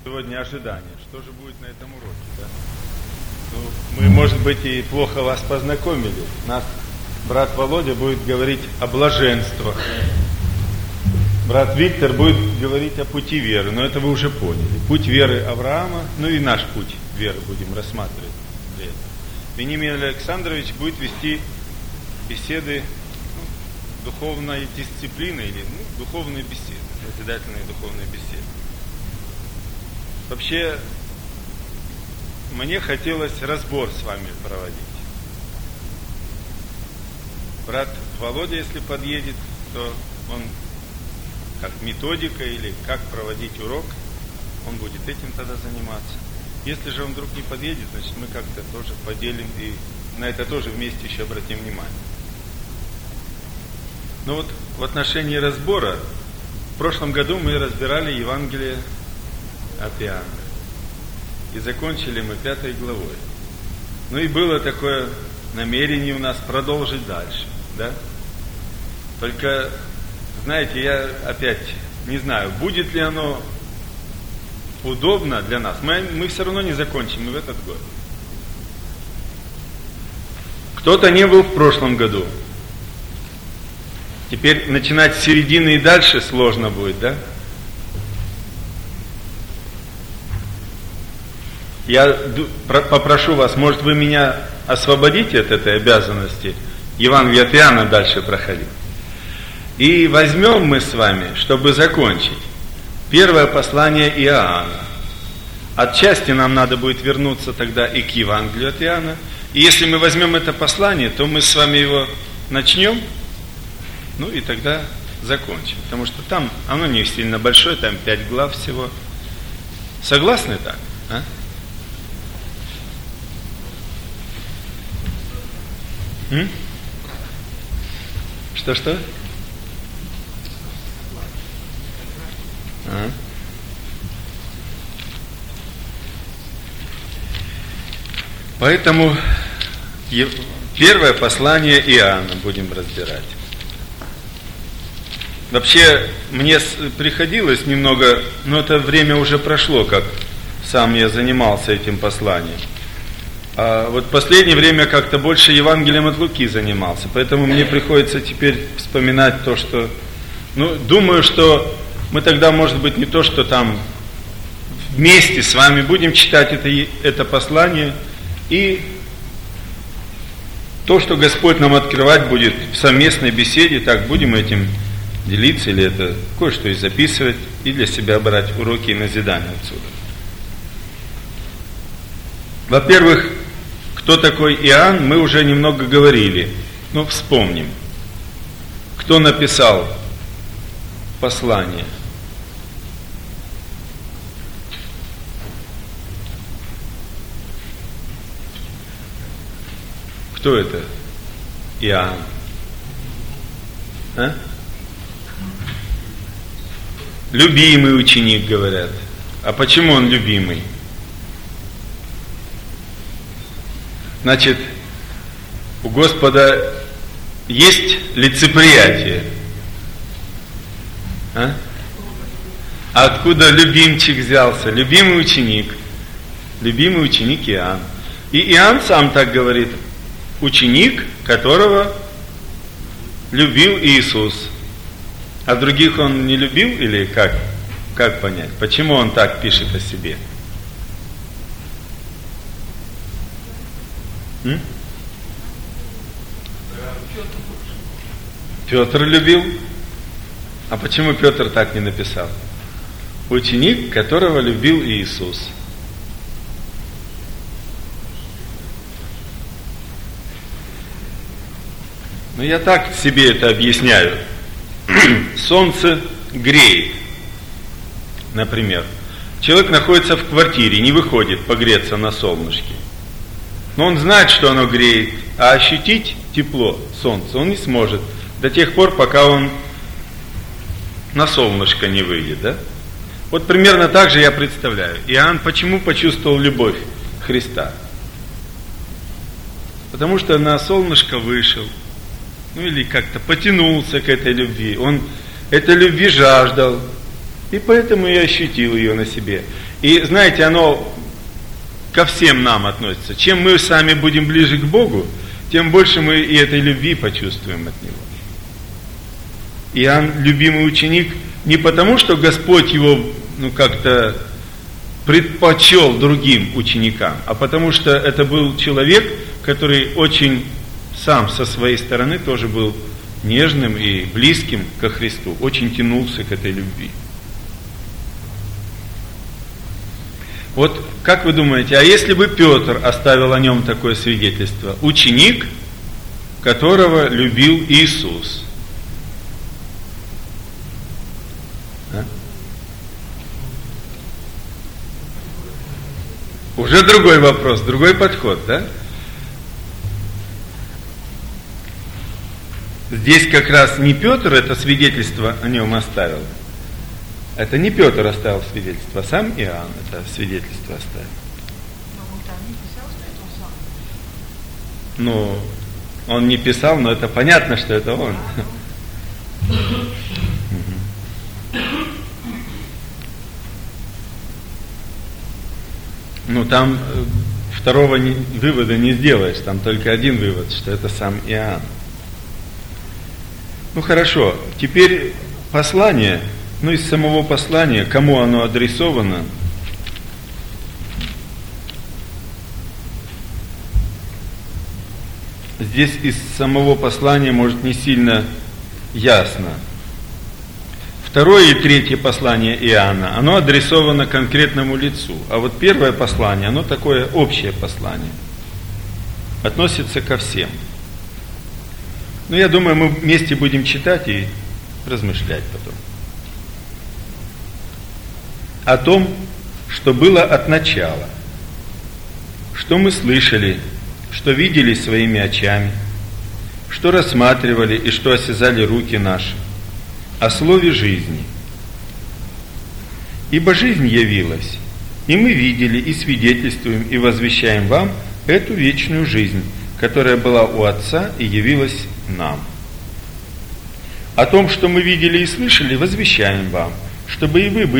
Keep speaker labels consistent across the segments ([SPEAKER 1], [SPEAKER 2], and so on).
[SPEAKER 1] Сегодня ожидание. Что же будет на этом уроке? Да? Мы, может быть, и плохо вас познакомили. Нас брат Володя будет говорить о блаженствах. Брат Виктор будет говорить о пути веры. Но это вы уже поняли. Путь веры Авраама, ну и наш путь веры будем рассматривать. Венимин Александрович будет вести беседы духовной дисциплины или духовные беседы, назидательные духовные беседы. Вообще, мне хотелось разбор с вами проводить. Брат Володя, если подъедет, то он как методика или как проводить урок, он будет этим тогда заниматься. Если же он вдруг не подъедет, значит мы как-то тоже поделим и на это тоже вместе еще обратим внимание. Но вот в отношении разбора, в прошлом году мы разбирали Евангелие от Иоанна. И закончили мы 5 главой. Ну и было такое намерение у нас продолжить дальше. Да? Только, знаете, я опять не знаю, будет ли оно удобно для нас. Мы все равно не закончим и в этот год. Кто-то не был в прошлом году. Теперь начинать с середины и дальше сложно будет, да? Я попрошу вас, может, вы меня освободите от этой обязанности Евангелие от Иоанна дальше проходить. И возьмем мы с вами, чтобы закончить, первое послание Иоанна. Отчасти нам надо будет вернуться тогда и к Евангелию от Иоанна. И если мы возьмем это послание, то мы с вами его начнем, ну и тогда закончим. Потому что там оно не сильно большое, там 5 глав всего. Согласны так? А? Что? Поэтому первое послание Иоанна будем разбирать. Вообще, мне приходилось немного, но это время уже прошло, как сам я занимался этим посланием. А вот в последнее время как-то больше Евангелием от Луки занимался, поэтому мне приходится теперь вспоминать то, что... думаю, что мы тогда, может быть, не то, что там вместе с вами будем читать это послание, и то, что Господь нам открывать будет в совместной беседе, так будем этим делиться, или это кое-что и записывать, и для себя брать уроки и назидания отсюда. Во-первых, кто такой Иоанн, мы уже немного говорили, но вспомним. Кто написал послание? Кто это? Иоанн. А? Любимый ученик, говорят. А почему он любимый? Значит, у Господа есть лицеприятие. А откуда любимчик взялся? Любимый ученик Иоанн. И Иоанн сам так говорит: ученик, которого любил Иисус. А других он не любил, или как? Как понять? Почему он так пишет о себе? Петр любил. А почему Петр так не написал? Ученик, которого любил Иисус. Я так себе это объясняю. Солнце греет, например. Человек находится в квартире, не выходит погреться на солнышке. Но он знает, что оно греет, а ощутить тепло солнца он не сможет до тех пор, пока он на солнышко не выйдет, да? Вот примерно так же я представляю. Иоанн почему почувствовал любовь Христа? Потому что на солнышко вышел, или как-то потянулся к этой любви. Он этой любви жаждал. И поэтому я ощутил ее на себе. И знаете, оно ко всем нам относится. Чем мы сами будем ближе к Богу, тем больше мы и этой любви почувствуем от Него. Иоанн любимый ученик не потому, что Господь его как-то предпочел другим ученикам, а потому что это был человек, который очень сам со своей стороны тоже был нежным и близким ко Христу, очень тянулся к этой любви. Вот как вы думаете, а если бы Петр оставил о нем такое свидетельство? Ученик, которого любил Иисус. А? Уже другой вопрос, другой подход, да? Здесь как раз не Петр это свидетельство о нем оставил. Это не Петр оставил свидетельство, а сам Иоанн это свидетельство оставил. Ну, он не писал, но это понятно, что это он. Ну, там второго вывода не сделаешь, там только один вывод, что это сам Иоанн. Ну, хорошо, теперь послание, из самого послания, кому оно адресовано, здесь из самого послания, может, не сильно ясно. Второе и третье послание Иоанна, оно адресовано конкретному лицу. А вот первое послание, оно такое общее послание. Относится ко всем. Но я думаю, мы вместе будем читать и размышлять потом. О том, что было от начала, что мы слышали, что видели своими очами, что рассматривали и что осязали руки наши, о слове жизни. Ибо жизнь явилась, и мы видели, и свидетельствуем, и возвещаем вам эту вечную жизнь, которая была у Отца и явилась нам. О том, что мы видели и слышали, возвещаем вам, чтобы и вы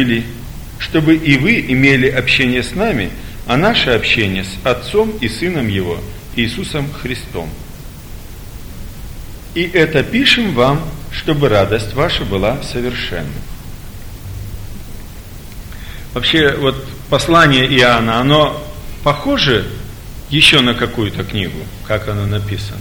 [SPEAKER 1] имели общение с нами, а наше общение с Отцом и Сыном Его, Иисусом Христом. И это пишем вам, чтобы радость ваша была совершенна. Вообще, вот послание Иоанна, оно похоже еще на какую-то книгу, как оно написано?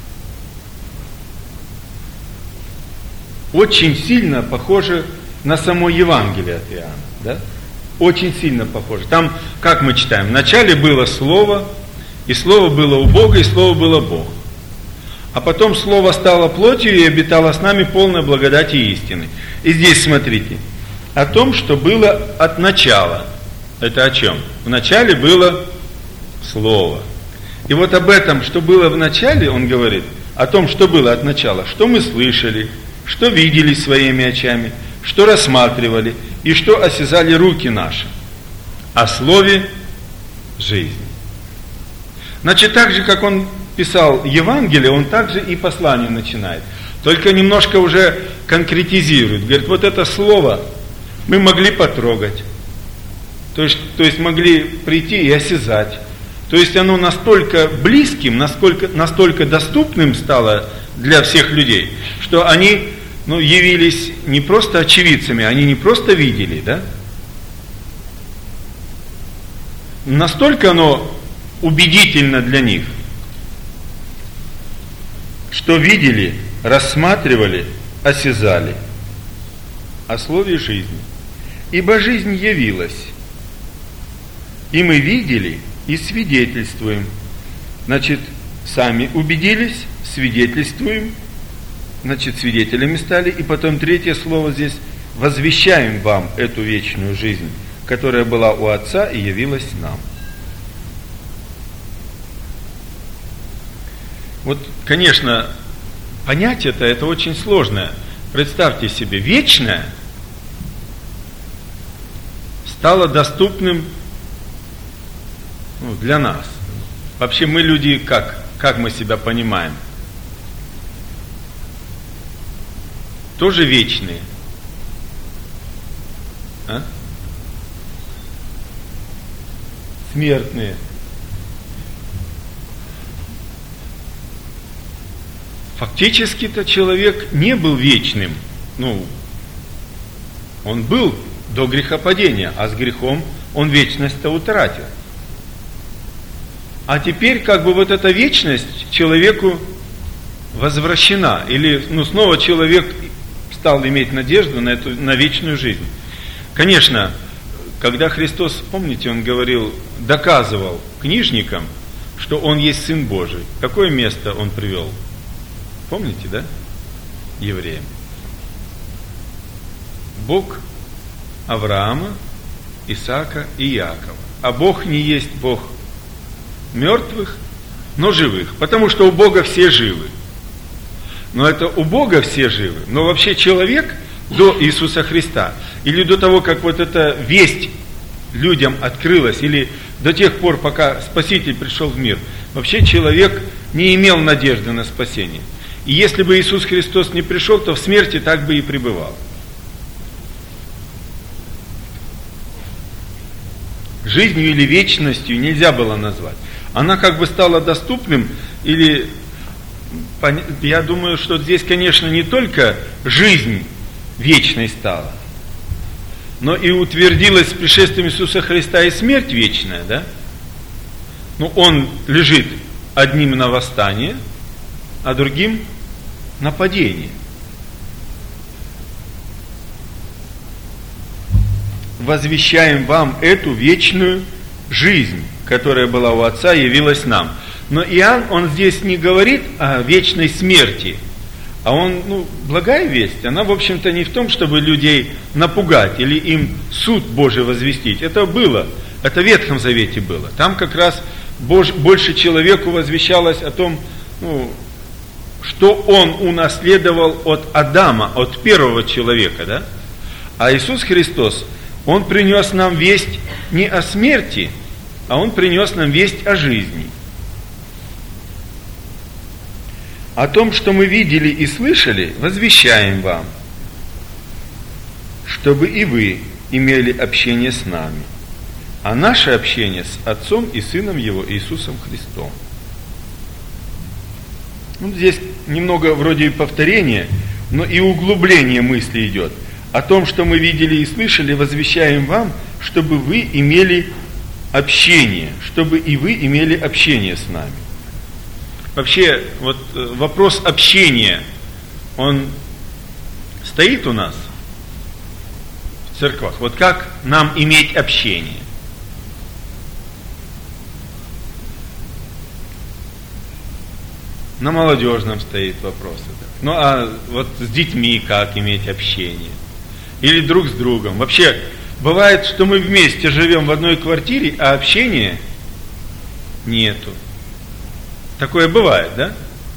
[SPEAKER 1] Очень сильно похоже на само Евангелие от Иоанна, да? Очень сильно похоже. Там, как мы читаем, вначале было Слово, и Слово было у Бога, и Слово было Бог. А потом Слово стало плотью и обитало с нами полной благодати и истины. И здесь смотрите, о том, что было от начала. Это о чем? В начале было Слово. И вот об этом, что было в начале, он говорит, о том, что было от начала, что мы слышали, что видели своими очами, что рассматривали и что осязали руки наши. О слове жизни. Значит, так же, как он писал Евангелие, он также и послание начинает. Только немножко уже конкретизирует. Говорит, вот это слово мы могли потрогать. То есть могли прийти и осязать. То есть оно настолько близким, настолько доступным стало для всех людей, что они явились не просто очевидцами, они не просто видели, да? Настолько оно убедительно для них, что видели, рассматривали, осязали о слове жизни. Ибо жизнь явилась, и мы видели и свидетельствуем. Значит, сами убедились, свидетельствуем, значит, свидетелями стали. И потом третье слово здесь: возвещаем вам эту вечную жизнь, которая была у Отца и явилась нам. Вот, конечно, понять это очень сложно. Представьте себе, вечное стало доступным для нас. Вообще мы люди как мы себя понимаем? Тоже вечные. А? Смертные. Фактически-то человек не был вечным. Он был до грехопадения, а с грехом он вечность-то утратил. А теперь вот эта вечность человеку возвращена. Или снова человек стал иметь надежду на вечную жизнь. Конечно, когда Христос, помните, Он говорил, доказывал книжникам, что Он есть Сын Божий. Какое место Он привел? Помните, да? Евреям. Бог Авраама, Исаака и Иакова. А Бог не есть Бог мертвых, но живых. Потому что у Бога все живы. Но это у Бога все живы. Но вообще человек до Иисуса Христа, или до того, как эта весть людям открылась, или до тех пор, пока Спаситель пришел в мир, вообще человек не имел надежды на спасение. И если бы Иисус Христос не пришел, то в смерти так бы и пребывал. Жизнью или вечностью нельзя было назвать. Она стала доступным, или я думаю, что здесь, конечно, не только жизнь вечной стала, но и утвердилась с пришествием Иисуса Христа и смерть вечная, да? Он лежит одним на восстании, а другим на падении. Возвещаем вам эту вечную жизнь, которая была у Отца, явилась нам. Но Иоанн, он здесь не говорит о вечной смерти, а он, благая весть, она, в общем-то, не в том, чтобы людей напугать или им суд Божий возвестить. Это было, это в Ветхом Завете было. Там как раз больше человеку возвещалось о том, что он унаследовал от Адама, от первого человека, да? А Иисус Христос, Он принес нам весть не о смерти, а Он принес нам весть о жизни. О том, что мы видели и слышали, возвещаем вам, чтобы и вы имели общение с нами, а наше общение с Отцом и Сыном Его, Иисусом Христом. Здесь немного вроде и повторения, но и углубление мысли идет. О том, что мы видели и слышали, возвещаем вам, чтобы вы имели общение, чтобы и вы имели общение с нами. Вообще, вопрос общения, он стоит у нас в церквах. Как нам иметь общение? На молодежном стоит вопрос. А с детьми как иметь общение? Или друг с другом? Вообще, бывает, что мы вместе живем в одной квартире, а общения нету. Такое бывает, да?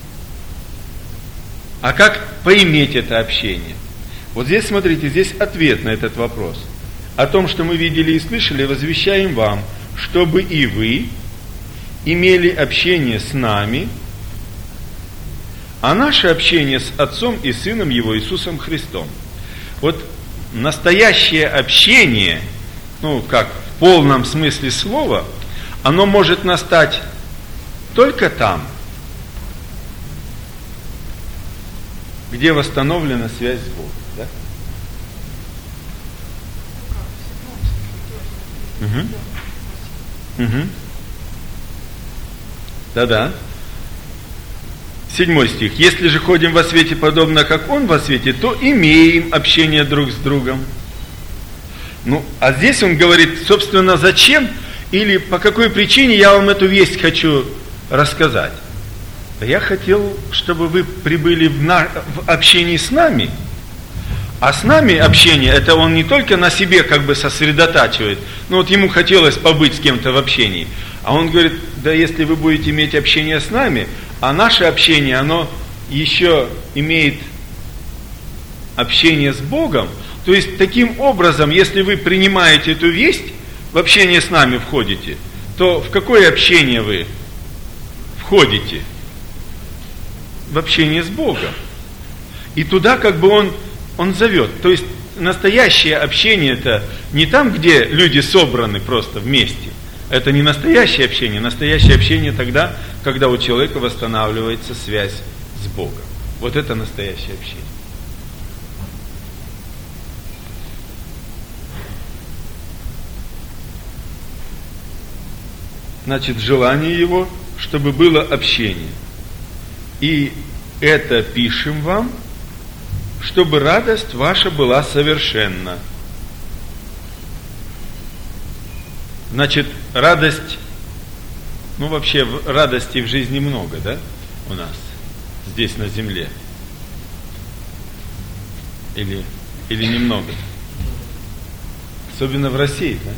[SPEAKER 1] А как поиметь это общение? Здесь, смотрите, здесь ответ на этот вопрос. О том, что мы видели и слышали, возвещаем вам, чтобы и вы имели общение с нами, а наше общение с Отцом и Сыном Его, Иисусом Христом. Настоящее общение, в полном смысле слова, оно может настать только там, где восстановлена связь с Богом. Да? Угу. Да-да. 7 стих. «Если же ходим во свете, подобно как Он во свете, то имеем общение друг с другом». А здесь он говорит, собственно, зачем или по какой причине я вам эту весть хочу рассказать. Я хотел, чтобы вы прибыли в общении с нами, а с нами общение, это он не только на себе сосредотачивает, ему хотелось побыть с кем-то в общении, а он говорит, да если вы будете иметь общение с нами, а наше общение, оно еще имеет общение с Богом, то есть таким образом, если вы принимаете эту весть, в общение с нами входите, то в какое общение вы входите? В общение с Богом. И туда он зовет. То есть настоящее общение это не там, где люди собраны просто вместе. Это не настоящее общение. Настоящее общение тогда, когда у человека восстанавливается связь с Богом. Вот это настоящее общение. Значит, желание его, чтобы было общение. И это пишем вам, чтобы радость ваша была совершенна. Значит, радость, вообще радости в жизни много, да, у нас, здесь на земле? Или немного? Особенно в России, да?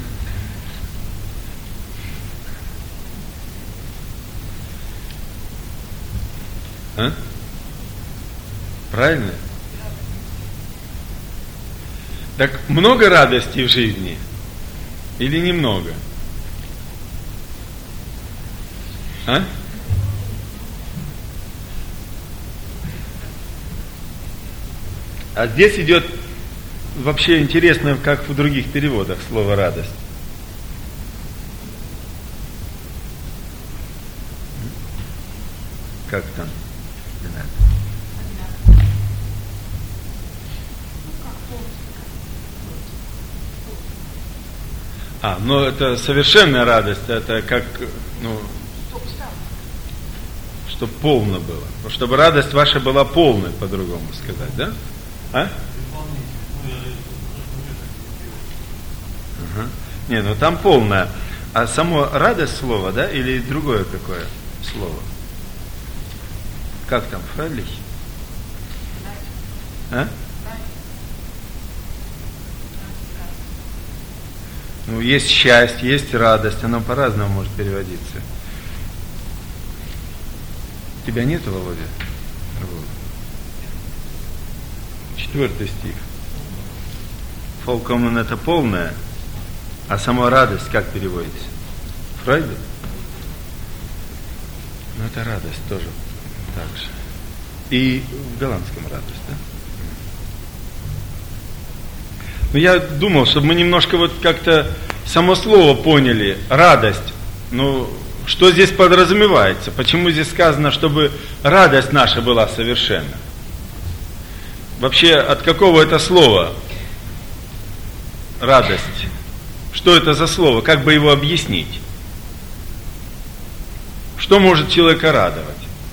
[SPEAKER 1] А? Правильно? Так много радости в жизни или немного? А? А здесь идет вообще интересно, как в других переводах слово радость. Как там? Но это совершенная радость, это как, чтобы полно было. Чтобы радость ваша была полной, по-другому сказать, да? А? Не, там полная. А само радость слово, да, или другое какое слово? Как там, фрайлих? А? Есть счастье, есть радость, оно по-разному может переводиться. Тебя нету, Володя? 4 стих. Фолкомен это полное, а сама радость как переводится? Фрайде? Это радость тоже так же. И в голландском радость, да? Я думал, чтобы мы немножко как-то само слово поняли, радость, что здесь подразумевается, почему здесь сказано, чтобы радость наша была совершенна. Вообще, от какого это слова радость? Что это за слово? Как бы его объяснить? Что может человека радовать?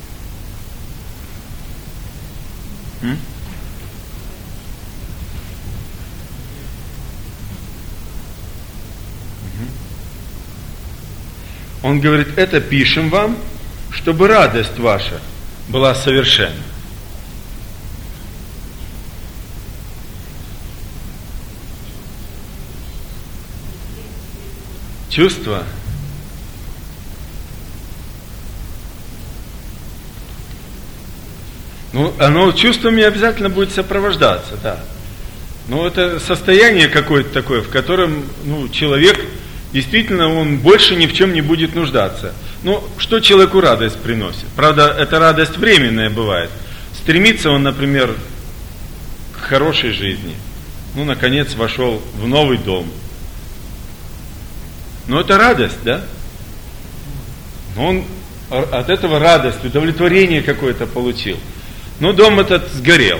[SPEAKER 1] Он говорит, это пишем вам, чтобы радость ваша была совершенна. Чувство. Оно чувствами обязательно будет сопровождаться, да. Это состояние какое-то такое, в котором, человек действительно, он больше ни в чем не будет нуждаться. Что человеку радость приносит? Правда, эта радость временная бывает. Стремится он, например, к хорошей жизни. Наконец, вошел в новый дом. Это радость, да? Он от этого радость, удовлетворение какое-то получил. Дом этот сгорел.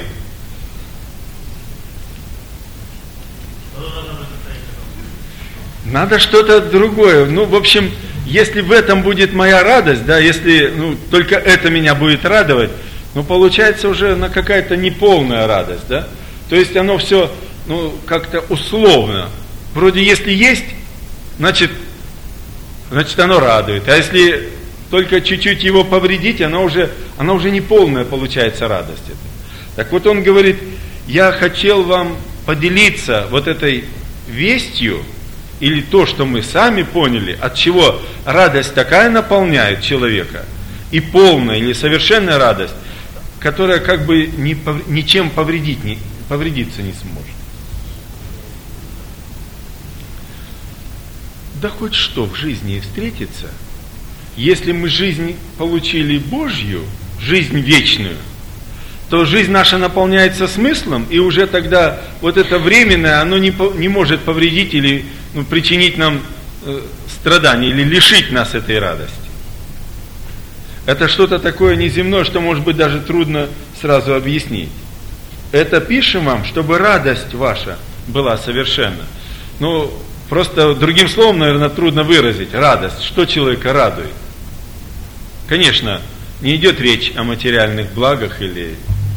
[SPEAKER 1] Надо что-то другое. В общем, если в этом будет моя радость, да, если только это меня будет радовать, получается уже какая-то неполная радость, да. То есть оно все, как-то условно. Вроде если есть, значит оно радует. А если только чуть-чуть его повредить, она уже не полная получается радость. Так вот он говорит, я хотел вам поделиться вот этой вестью, или то, что мы сами поняли, от чего радость такая наполняет человека, и полная или совершенная радость, которая как бы ничем повредиться не сможет. Да хоть что в жизни встретится, если мы жизнь получили Божью, жизнь вечную, то жизнь наша наполняется смыслом, и уже тогда вот это временное, оно не может повредить или причинить нам страдания, или лишить нас этой радости. Это что-то такое неземное, что, может быть, даже трудно сразу объяснить. Это пишем вам, чтобы радость ваша была совершенна. Просто другим словом, наверное, трудно выразить радость. Что человека радует? Конечно, не идет речь о материальных благах или...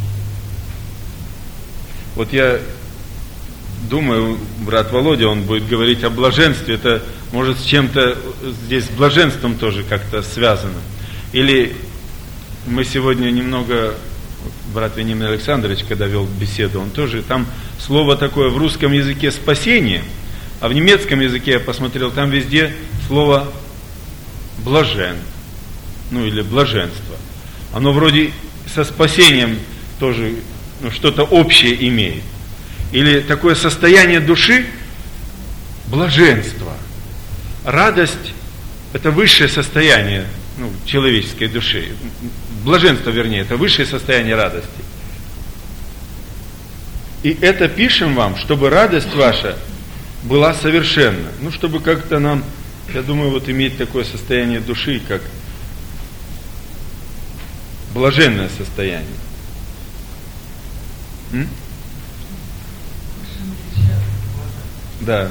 [SPEAKER 1] Вот я думаю, брат Володя, он будет говорить о блаженстве. Это может с чем-то здесь, с блаженством тоже как-то связано. Или мы сегодня немного, брат Вениамин Александрович, когда вел беседу, он тоже, там слово такое в русском языке «спасение», а в немецком языке я посмотрел, там везде слово «блажен», или «блаженство». Оно вроде со спасением тоже что-то общее имеет. Или такое состояние души – блаженство. Радость – это высшее состояние человеческой души. Блаженство, вернее, это высшее состояние радости. И это пишем вам, чтобы радость ваша была совершенна. Чтобы как-то нам, я думаю, иметь такое состояние души, как блаженное состояние. Да.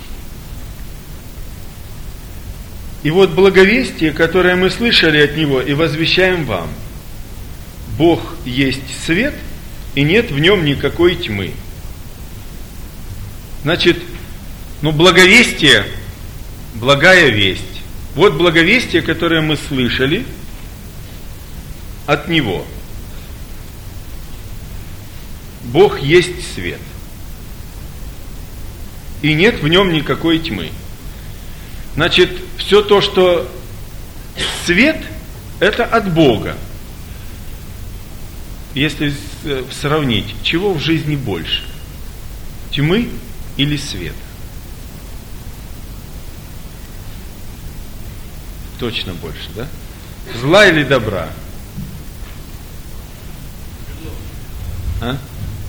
[SPEAKER 1] И вот благовестие, которое мы слышали от Него и возвещаем вам. Бог есть свет, и нет в нем никакой тьмы. Значит, благовестие, благая весть. Вот благовестие, которое мы слышали от Него. Бог есть свет, и нет в нем никакой тьмы. Значит, все то, что свет, это от Бога. Если сравнить, чего в жизни больше? Тьмы или света? Точно больше, да? Зла или добра? А?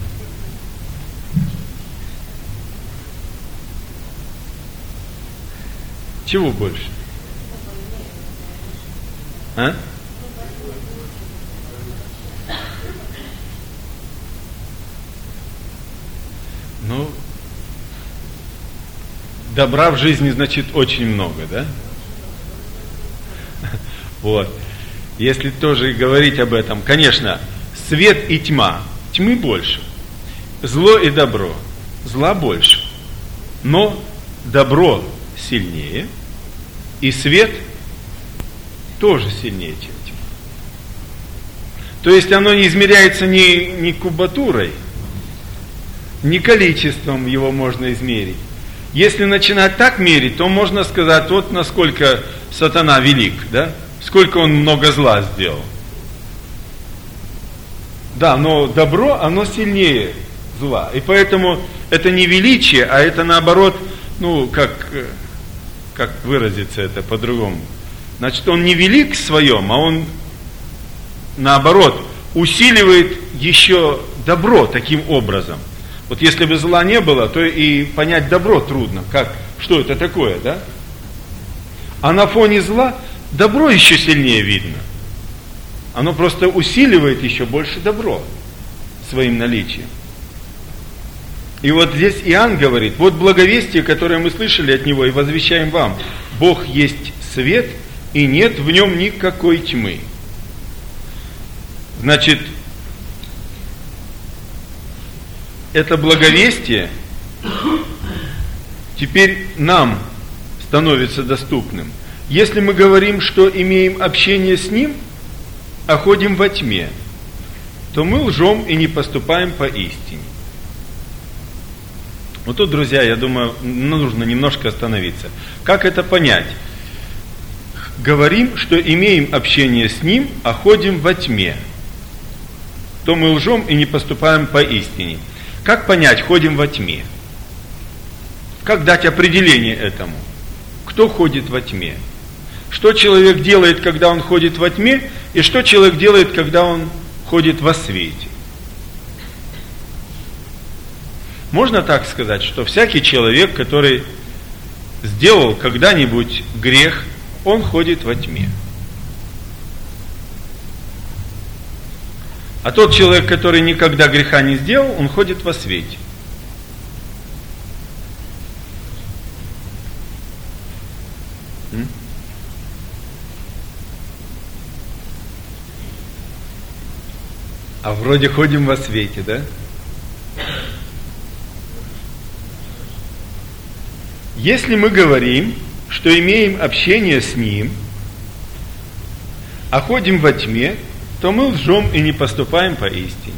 [SPEAKER 1] Чего больше? А? Добра в жизни, значит, очень много, да? Вот. Если тоже говорить об этом, конечно, свет и тьма. Тьмы больше. Зло и добро. Зла больше. Но добро сильнее, и свет тоже сильнее, чем тьма. То есть оно не измеряется ни кубатурой, ни количеством его можно измерить. Если начинать так мерить, то можно сказать, вот насколько сатана велик, да? Сколько он много зла сделал. Да, но добро, оно сильнее зла. И поэтому это не величие, а это наоборот, как выразиться это по-другому. Значит, он не велик в своем, а он наоборот усиливает еще добро таким образом. Вот если бы зла не было, то и понять добро трудно. Что это такое, да? А на фоне зла добро еще сильнее видно. Оно просто усиливает еще больше добро своим наличием. И вот здесь Иоанн говорит, вот благовестие, которое мы слышали от Него и возвещаем вам. Бог есть свет, и нет в нем никакой тьмы. Значит, это благовестие теперь нам становится доступным. Если мы говорим, что имеем общение с Ним, а ходим во тьме, то мы лжем и не поступаем по истине. Вот тут, друзья, я думаю, нужно немножко остановиться. Как это понять? Говорим, что имеем общение с Ним, а ходим во тьме, то мы лжем и не поступаем по истине. Как понять, ходим во тьме? Как дать определение этому? Кто ходит во тьме? Что человек делает, когда он ходит во тьме, и что человек делает, когда он ходит во свете? Можно так сказать, что всякий человек, который сделал когда-нибудь грех, он ходит во тьме. А тот человек, который никогда греха не сделал, он ходит во свете. А вроде ходим во свете, да? Если мы говорим, что имеем общение с Ним, а ходим во тьме, то мы лжем и не поступаем по истине.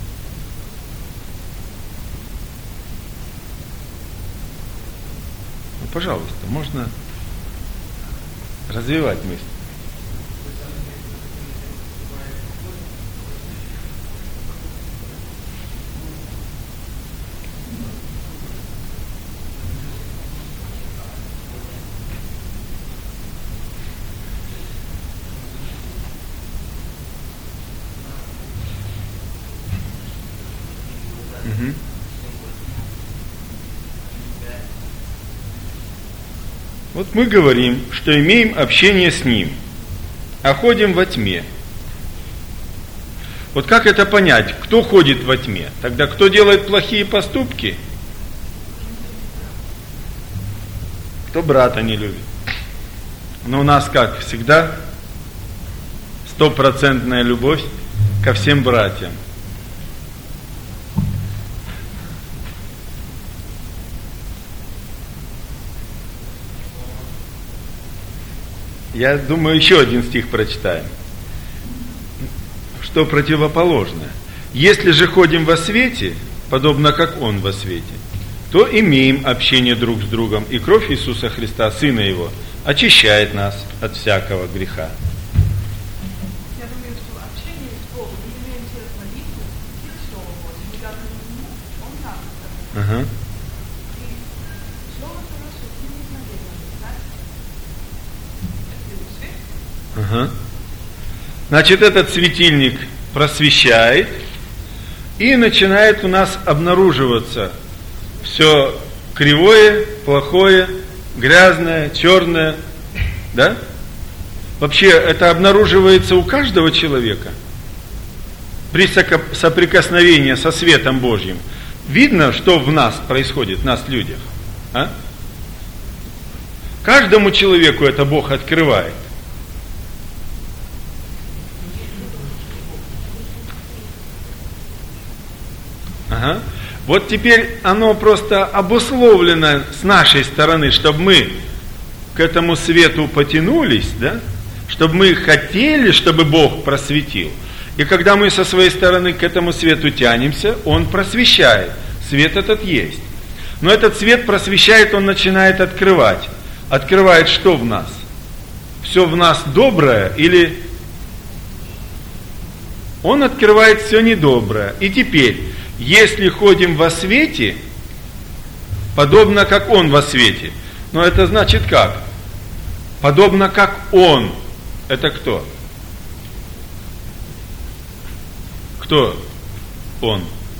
[SPEAKER 1] Ну, пожалуйста, можно развивать мысль. Вот мы говорим, что имеем общение с Ним, а ходим во тьме. Вот как это понять? Кто ходит во тьме? Тогда кто делает плохие поступки? Кто брата не любит? Но у нас, как всегда, 100% любовь ко всем братьям. Я думаю, еще один стих прочитаем, что противоположное. Если же ходим во свете, подобно как Он во свете, то имеем общение друг с другом, и кровь Иисуса Христа, Сына Его, очищает нас от всякого греха.
[SPEAKER 2] Я думаю, что общение с Богом, мы имеем через молитву, через Слово Божье, мы даже не Ему, Он нам.
[SPEAKER 1] Ага.
[SPEAKER 2] И Слово хорошее, с ним нужно делать, да?
[SPEAKER 1] Ага. Значит, этот светильник просвещает, и начинает у нас обнаруживаться все кривое, плохое, грязное, черное, да? Вообще, это обнаруживается у каждого человека при соприкосновении со светом Божьим. Видно, что в нас происходит, в нас, людях. А? Каждому человеку это Бог открывает. Ага. Вот теперь оно просто обусловлено с нашей стороны, чтобы мы к этому свету потянулись, да? Чтобы мы хотели, чтобы Бог просветил. И когда мы со своей стороны к этому свету тянемся, Он просвещает. Свет этот есть. Но этот свет просвещает, он начинает открывать. Открывает что в нас? Все в нас доброе или он открывает все недоброе. И теперь, если ходим во свете, подобно как Он во свете. Но это значит как? Подобно как Он. Это кто? Кто Он?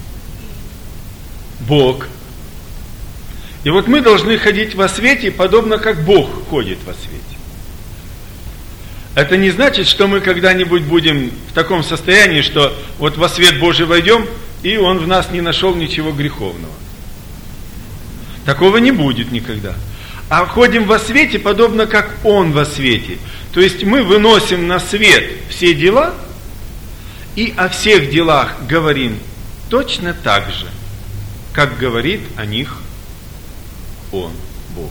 [SPEAKER 1] Бог. И вот мы должны ходить во свете, подобно как Бог ходит во свете. Это не значит, что мы когда-нибудь будем в таком состоянии, что вот во свет Божий войдем, и Он в нас не нашел ничего греховного. Такого не будет никогда. А ходим во свете, подобно как Он во свете. То есть мы выносим на свет все дела, и о всех делах говорим точно так же, как говорит о них Он, Бог.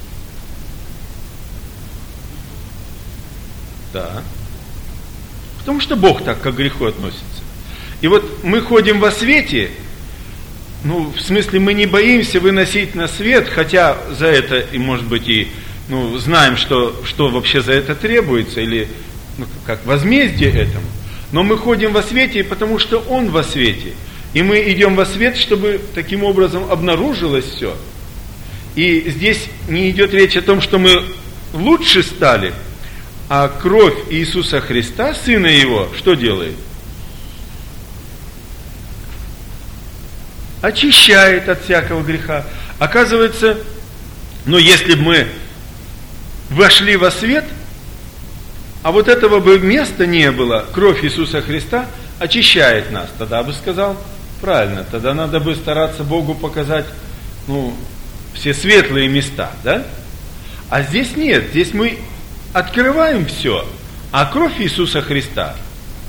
[SPEAKER 1] Да. Потому что Бог так к греху относится. И вот мы ходим во свете, ну, в смысле, мы не боимся выносить на свет, хотя за это, и может быть, и знаем, что вообще за это требуется, или как возмездие этому. Но мы ходим во свете, потому что Он во свете. И мы идем во свет, чтобы таким образом обнаружилось все. И здесь не идет речь о том, что мы лучше стали, а кровь Иисуса Христа, Сына Его, что делает? очищает от всякого греха. Оказывается, если бы мы вошли во свет, а вот этого бы места не было, кровь Иисуса Христа очищает нас, тогда бы сказал, правильно, тогда надо бы стараться Богу показать, все светлые места, да? А здесь нет, здесь мы открываем все, а кровь Иисуса Христа,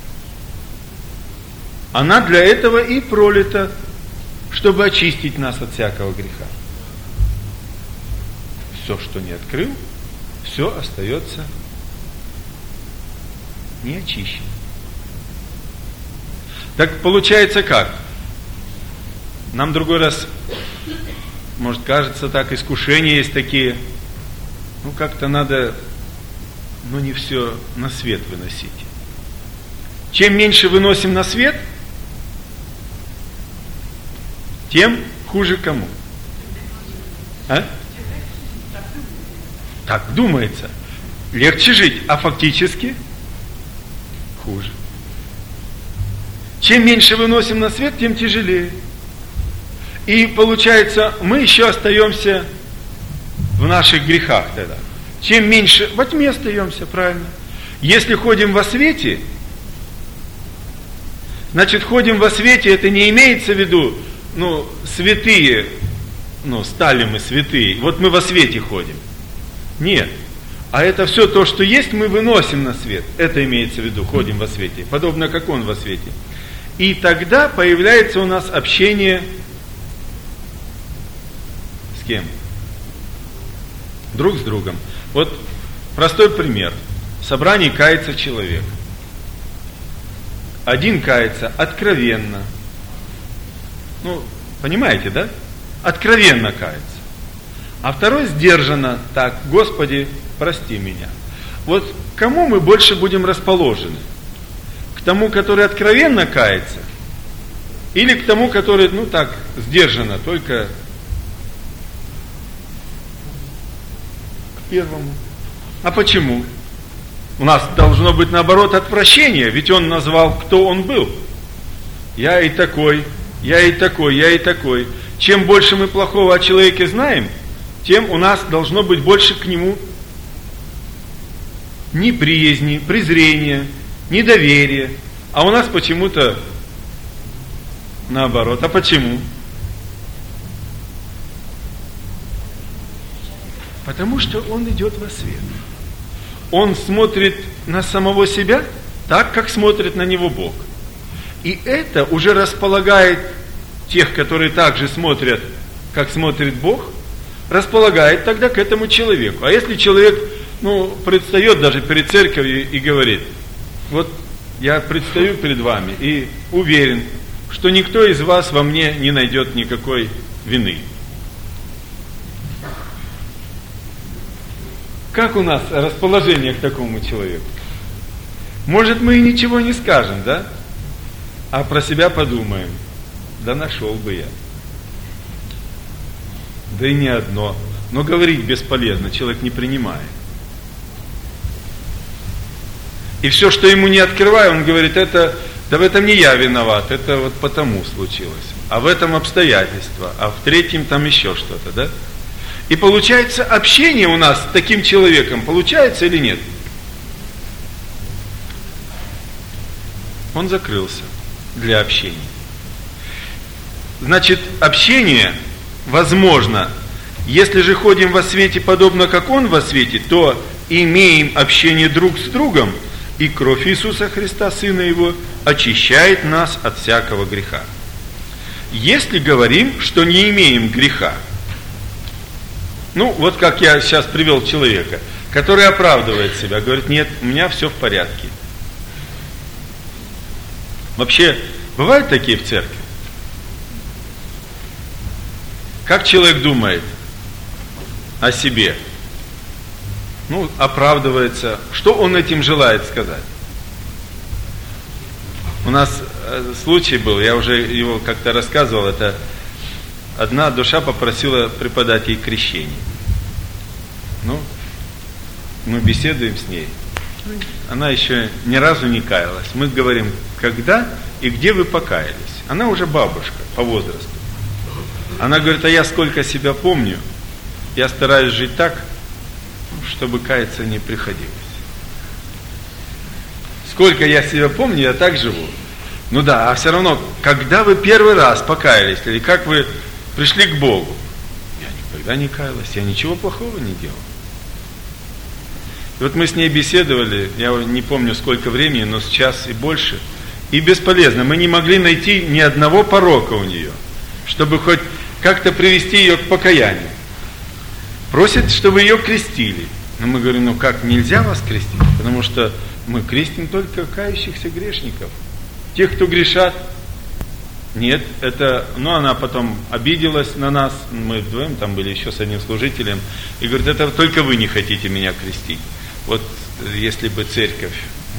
[SPEAKER 1] она для этого и пролита, чтобы очистить нас от всякого греха. Все, что не открыл, все остается неочищенным. Так получается как? Нам другой раз, может, кажется так, искушения есть такие, как-то надо, не все на свет выносить. Чем меньше выносим на свет, тем хуже кому? Так думается. Легче жить, а фактически хуже. Чем меньше выносим на свет, тем тяжелее. И получается, мы еще остаемся в наших грехах тогда. Чем меньше, во тьме остаемся, правильно. Если ходим во свете, значит, ходим во свете, это не имеется в виду, святые, стали мы святые, вот мы во свете ходим. Нет. А это все то, что есть, мы выносим на свет. Это имеется в виду, ходим во свете. Подобно как Он во свете. И тогда появляется у нас общение с кем? Друг с другом. Вот простой пример. В собрании кается человек. Один кается откровенно. Понимаете, да? Откровенно кается. А второй сдержанно, так, Господи, прости меня. Вот к кому мы больше будем расположены? К тому, который откровенно кается? Или к тому, который, сдержанно, только к первому? А почему? У нас должно быть наоборот отвращение, ведь он назвал, кто он был. Я и такой, я и такой, я и такой. Чем больше мы плохого о человеке знаем, тем у нас должно быть больше к нему неприязни, презрения, недоверия. А у нас почему-то наоборот. А почему? Потому что он идет во свет. Он смотрит на самого себя так, как смотрит на него Бог. И это уже располагает тех, которые также смотрят, как смотрит Бог, располагает тогда к этому человеку. А если человек, предстает даже перед церковью и говорит, вот я предстаю перед вами и уверен, что никто из вас во мне не найдет никакой вины. Как у нас расположение к такому человеку? Может, мы и ничего не скажем, да? А про себя подумаем. Да нашел бы я. Да и не одно. Но говорить бесполезно, человек не принимает. И все, что ему не открываю, он говорит, да в этом не я виноват, это вот потому случилось. А в этом обстоятельства, а в третьем там еще что-то, да? И получается, общение у нас с таким человеком получается или нет? Он закрылся для общения. Значит, общение возможно. Если же ходим во свете, подобно как Он во свете, то имеем общение друг с другом, и кровь Иисуса Христа, Сына Его, очищает нас от всякого греха. Если говорим, что не имеем греха, вот как я сейчас привел человека, который оправдывает себя, говорит, нет, у меня все в порядке. Вообще, бывают такие в церкви? Как человек думает о себе? Оправдывается. Что он этим желает сказать? У нас случай был, я уже его как-то рассказывал, это одна душа попросила преподать ей крещение. Мы беседуем с ней. Она еще ни разу не каялась. Мы говорим, когда и где вы покаялись? Она уже бабушка по возрасту. Она говорит, а я сколько себя помню, я стараюсь жить так, чтобы каяться не приходилось. Сколько я себя помню, я так живу. Ну да, а все равно, когда вы первый раз покаялись, или как вы пришли к Богу, я никогда не каялась, я ничего плохого не делал. И вот мы с ней беседовали, я не помню сколько времени, но с час и больше. И бесполезно, мы не могли найти ни одного порока у нее, чтобы хоть как-то привести ее к покаянию. Просит, чтобы ее крестили. Но мы говорим, ну как, нельзя вас крестить? Потому что мы крестим только кающихся грешников. Тех, кто грешат. Нет, это, она потом обиделась на нас, мы вдвоем там были еще с одним служителем, и говорит, это только вы не хотите меня крестить. Вот если бы церковь,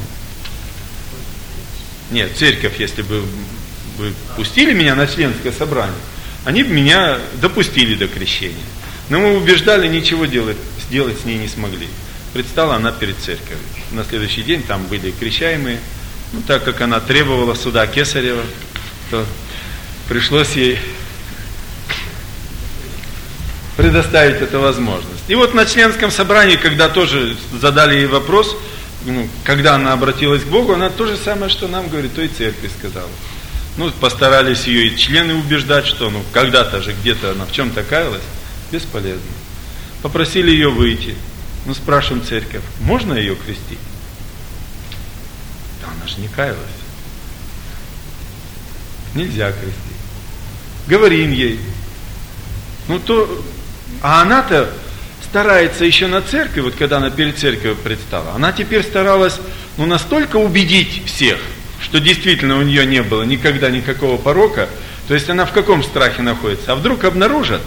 [SPEAKER 1] если бы вы пустили меня на членское собрание, они бы меня допустили до крещения. Но мы убеждали, ничего сделать с ней не смогли. Предстала она перед церковью. На следующий день там были крещаемые. Так как она требовала суда Кесарева, то пришлось ей предоставить эту возможность. И вот на членском собрании, когда тоже задали ей вопрос, когда она обратилась к Богу, она то же самое, что нам говорит, то и церкви сказала. Постарались ее и члены убеждать, что когда-то же где-то она в чем-то каялась, бесполезно. Попросили ее выйти. Спрашиваем церковь, можно ее крестить? Да она же не каялась. Нельзя крестить. Говорим ей. А она-то старается еще на церкви, вот когда она перед церковью предстала, она теперь старалась настолько убедить всех, что действительно у нее не было никогда никакого порока. То есть она в каком страхе находится? А вдруг обнаружат?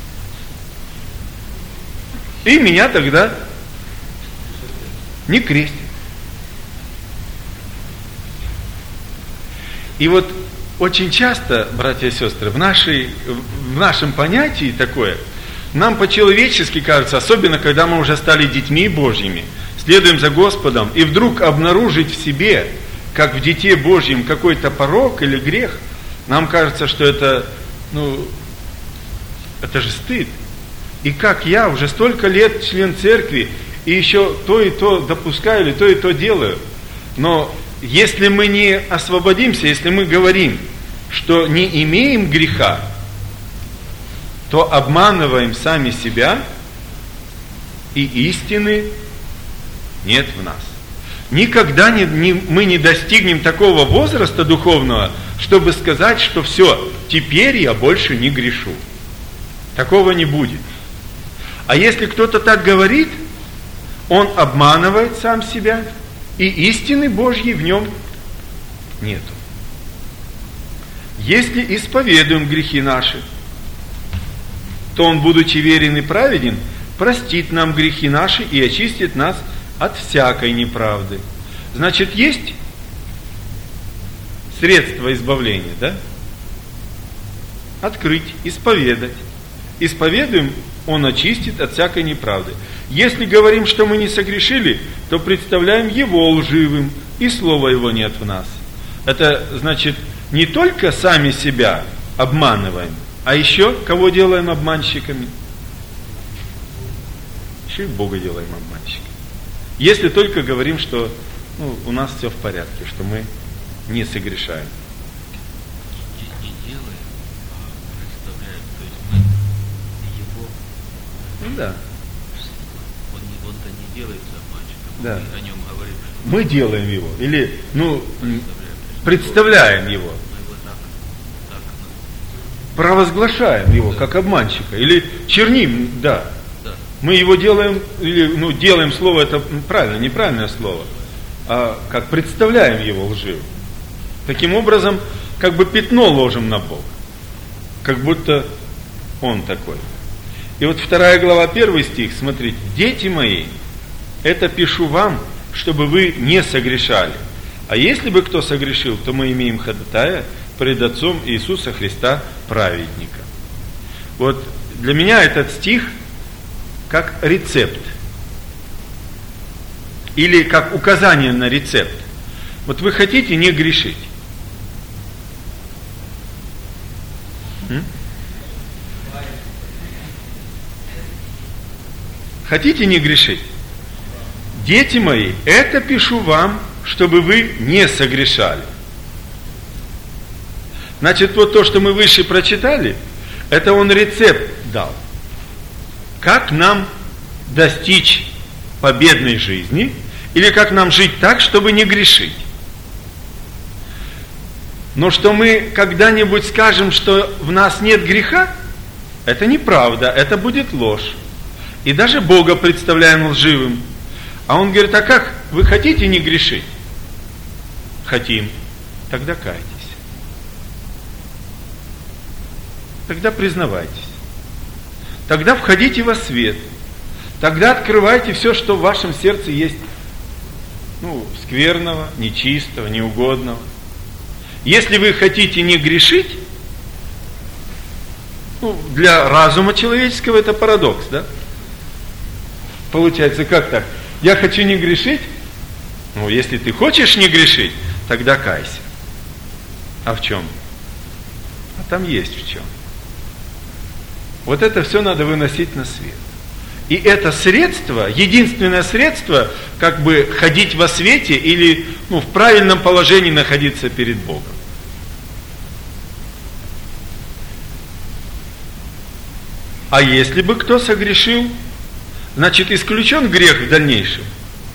[SPEAKER 1] И меня тогда не крестят. И вот очень часто, братья и сестры, в нашем понятии такое, нам по-человечески кажется, особенно когда мы уже стали детьми Божьими, следуем за Господом, и вдруг обнаружить в себе, как в Дите Божьем, какой-то порок или грех, нам кажется, что это же стыд. И как я уже столько лет член церкви, и еще то и то допускаю, или то и то делаю. Но если мы не освободимся, если мы говорим, что не имеем греха, то обманываем сами себя, и истины нет в нас. Никогда мы не достигнем такого возраста духовного, чтобы сказать, что все, теперь я больше не грешу. Такого не будет. А если кто-то так говорит, он обманывает сам себя, и истины Божьей в нем нету. Если исповедуем грехи наши, то Он, будучи верен и праведен, простит нам грехи наши и очистит нас от всякой неправды. Значит, есть средство избавления, да? Открыть, исповедать. Исповедуем, Он очистит от всякой неправды. Если говорим, что мы не согрешили, то представляем Его лживым, и слова Его нет в нас. Это значит, не только сами себя обманываем, а еще кого делаем обманщиками? Еще и Бога делаем обманщиками. Если только говорим, что у нас все в порядке, что мы не согрешаем.
[SPEAKER 3] Не делаем, а представляем. То есть мы Его...
[SPEAKER 1] Да.
[SPEAKER 3] Он-то не делается обманщиком,
[SPEAKER 1] да.
[SPEAKER 3] Мы о нем говорим, что...
[SPEAKER 1] Мы делаем его, или, представляем его. Провозглашаем его как обманщика, или черним, да. Мы его делаем, или, делаем слово, это правильно, неправильное слово, а как представляем его лживым. Таким образом, как бы пятно ложим на Бога, как будто Он такой. И вот 2 глава, 1 стих, смотрите, «Дети мои, это пишу вам, чтобы вы не согрешали. А если бы кто согрешил, то мы имеем ходатая пред Отцом Иисуса Христа, праведника». Вот для меня этот стих как рецепт. Или как указание на рецепт. Вот вы хотите не грешить. Хотите не грешить? Дети мои, это пишу вам, чтобы вы не согрешали. Значит, вот то, что мы выше прочитали, это он рецепт дал. Как нам достичь победной жизни, или как нам жить так, чтобы не грешить. Но что мы когда-нибудь скажем, что в нас нет греха, это неправда, это будет ложь. И даже Бога представляем лживым. А он говорит, а как, вы хотите не грешить? Хотим. Тогда кайтесь. Тогда признавайтесь. Тогда входите во свет. Тогда открывайте все, что в вашем сердце есть, скверного, нечистого, неугодного. Если вы хотите не грешить, для разума человеческого это парадокс, да? Получается, как так? Я хочу не грешить? Если ты хочешь не грешить, тогда кайся. А в чем? А там есть в чем. Вот это все надо выносить на свет. И это средство, единственное средство, как бы ходить во свете или в правильном положении находиться перед Богом. А если бы кто согрешил, значит исключен грех в дальнейшем.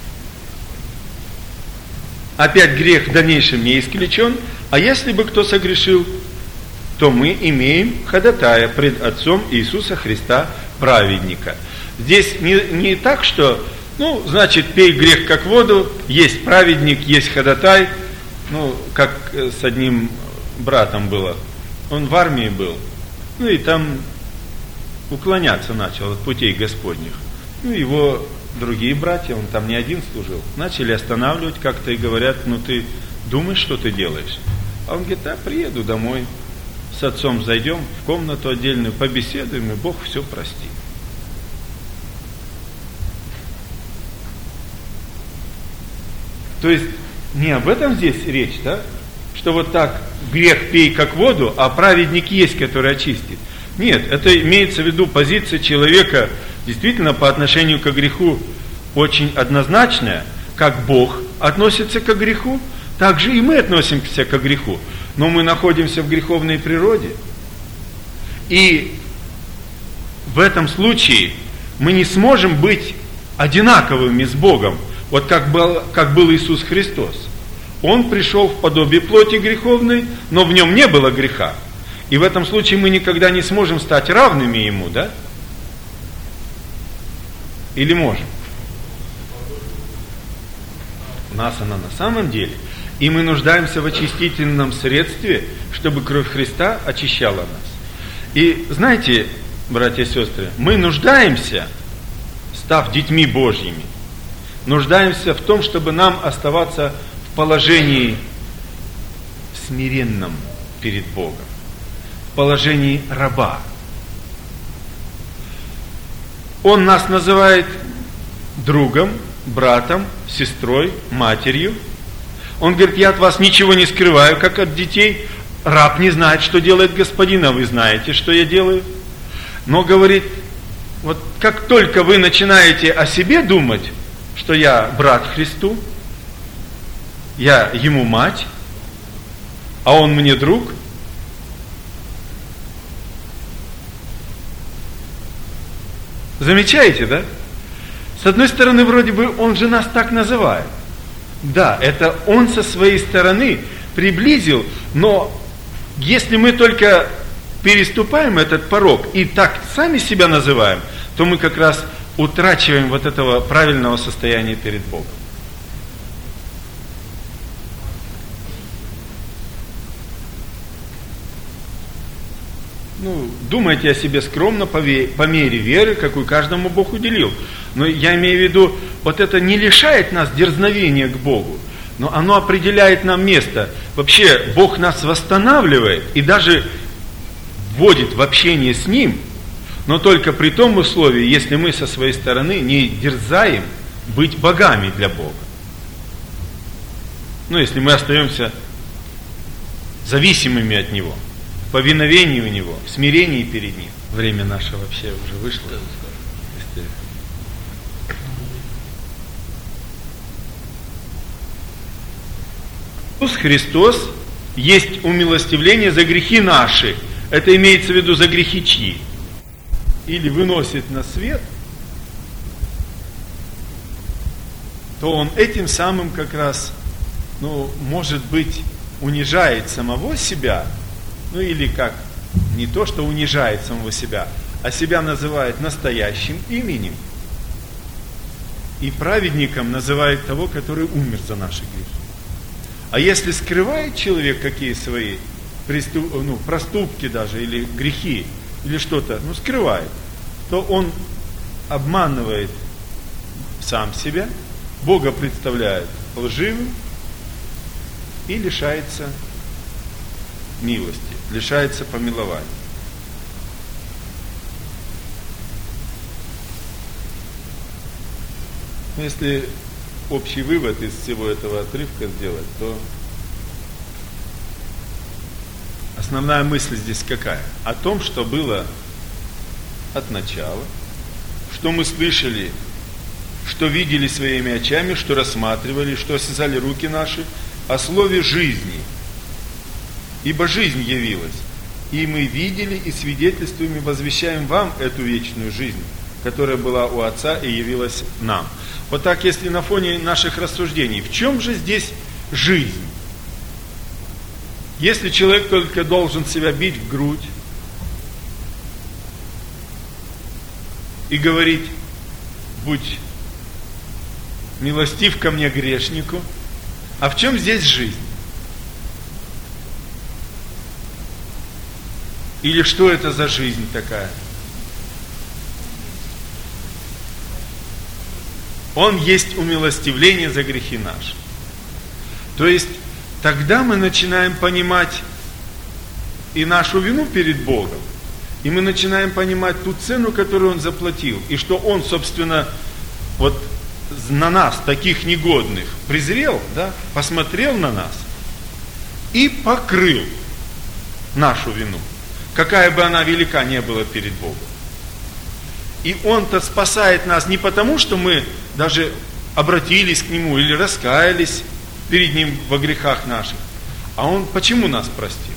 [SPEAKER 1] Опять грех в дальнейшем не исключен, а если бы кто согрешил, то мы имеем ходатая пред Отцом Иисуса Христа, праведника. Здесь не так, что, значит, пей грех как воду, есть праведник, есть ходатай, как с одним братом было. Он в армии был, и там уклоняться начал от путей Господних. Его другие братья, он там не один служил, начали останавливать как-то и говорят, ты думаешь, что ты делаешь? А он говорит, приеду домой, с отцом зайдем в комнату отдельную, побеседуем, и Бог все простит. То есть не об этом здесь речь, да? Что вот так грех пей как воду, а праведник есть, который очистит. Нет, это имеется в виду позиция человека действительно по отношению к греху очень однозначная. Как Бог относится к греху, так же и мы относимся к греху. Но мы находимся в греховной природе. И в этом случае мы не сможем быть одинаковыми с Богом. Вот как был Иисус Христос. Он пришел в подобие плоти греховной, но в нем не было греха. И в этом случае мы никогда не сможем стать равными Ему, да? Или можем? У нас она на самом деле. И мы нуждаемся в очистительном средстве, чтобы кровь Христа очищала нас. И знаете, братья и сестры, мы нуждаемся, став детьми Божьими, нуждаемся в том, чтобы нам оставаться в положении смиренном перед Богом, в положении раба. Он нас называет другом, братом, сестрой, матерью. Он говорит, я от вас ничего не скрываю, как от детей. Раб не знает, что делает господин, а вы знаете, что я делаю. Но говорит, вот как только вы начинаете о себе думать, что я брат Христу, я ему мать, а он мне друг, замечаете, да? С одной стороны, вроде бы он же нас так называет. Да, это он со своей стороны приблизил, но если мы только переступаем этот порог и так сами себя называем, то мы как раз утрачиваем вот этого правильного состояния перед Богом. Думайте о себе скромно по мере веры, какую каждому Бог уделил. Но я имею в виду, вот это не лишает нас дерзновения к Богу, но оно определяет нам место. Вообще, Бог нас восстанавливает и даже вводит в общение с Ним, но только при том условии, если мы со своей стороны не дерзаем быть богами для Бога. Если мы остаемся зависимыми от Него, в повиновении у Него, в смирении перед Ним. Время наше вообще уже вышло. Иисус Христос есть умилостивление за грехи наши. Это имеется в виду за грехи чьи? Или выносит на свет, то Он этим самым как раз, может быть, унижает самого себя, или как, не то, что унижает самого себя, а себя называет настоящим именем. И праведником называет того, который умер за наши грехи. А если скрывает человек какие свои проступки даже, или грехи, или что-то, скрывает, то он обманывает сам себя, Бога представляет лживым и лишается милости, лишается помилования. Если общий вывод из всего этого отрывка сделать, то основная мысль здесь какая? О том, что было от начала, что мы слышали, что видели своими очами, что рассматривали, что осязали руки наши, о слове жизни. Ибо жизнь явилась, и мы видели и свидетельствуем и возвещаем вам эту вечную жизнь, которая была у Отца и явилась нам. Вот так, если на фоне наших рассуждений, в чем же здесь жизнь? Если человек только должен себя бить в грудь и говорить: будь милостив ко мне, грешнику, а в чем здесь жизнь? Или что это за жизнь такая? Он есть умилостивление за грехи наши. То есть, тогда мы начинаем понимать и нашу вину перед Богом, и мы начинаем понимать ту цену, которую Он заплатил, и что Он, собственно, вот на нас, таких негодных, презрел, посмотрел на нас и покрыл нашу вину, какая бы она велика не была перед Богом. И Он-то спасает нас не потому, что мы даже обратились к Нему или раскаялись перед Ним во грехах наших, а Он почему нас простил?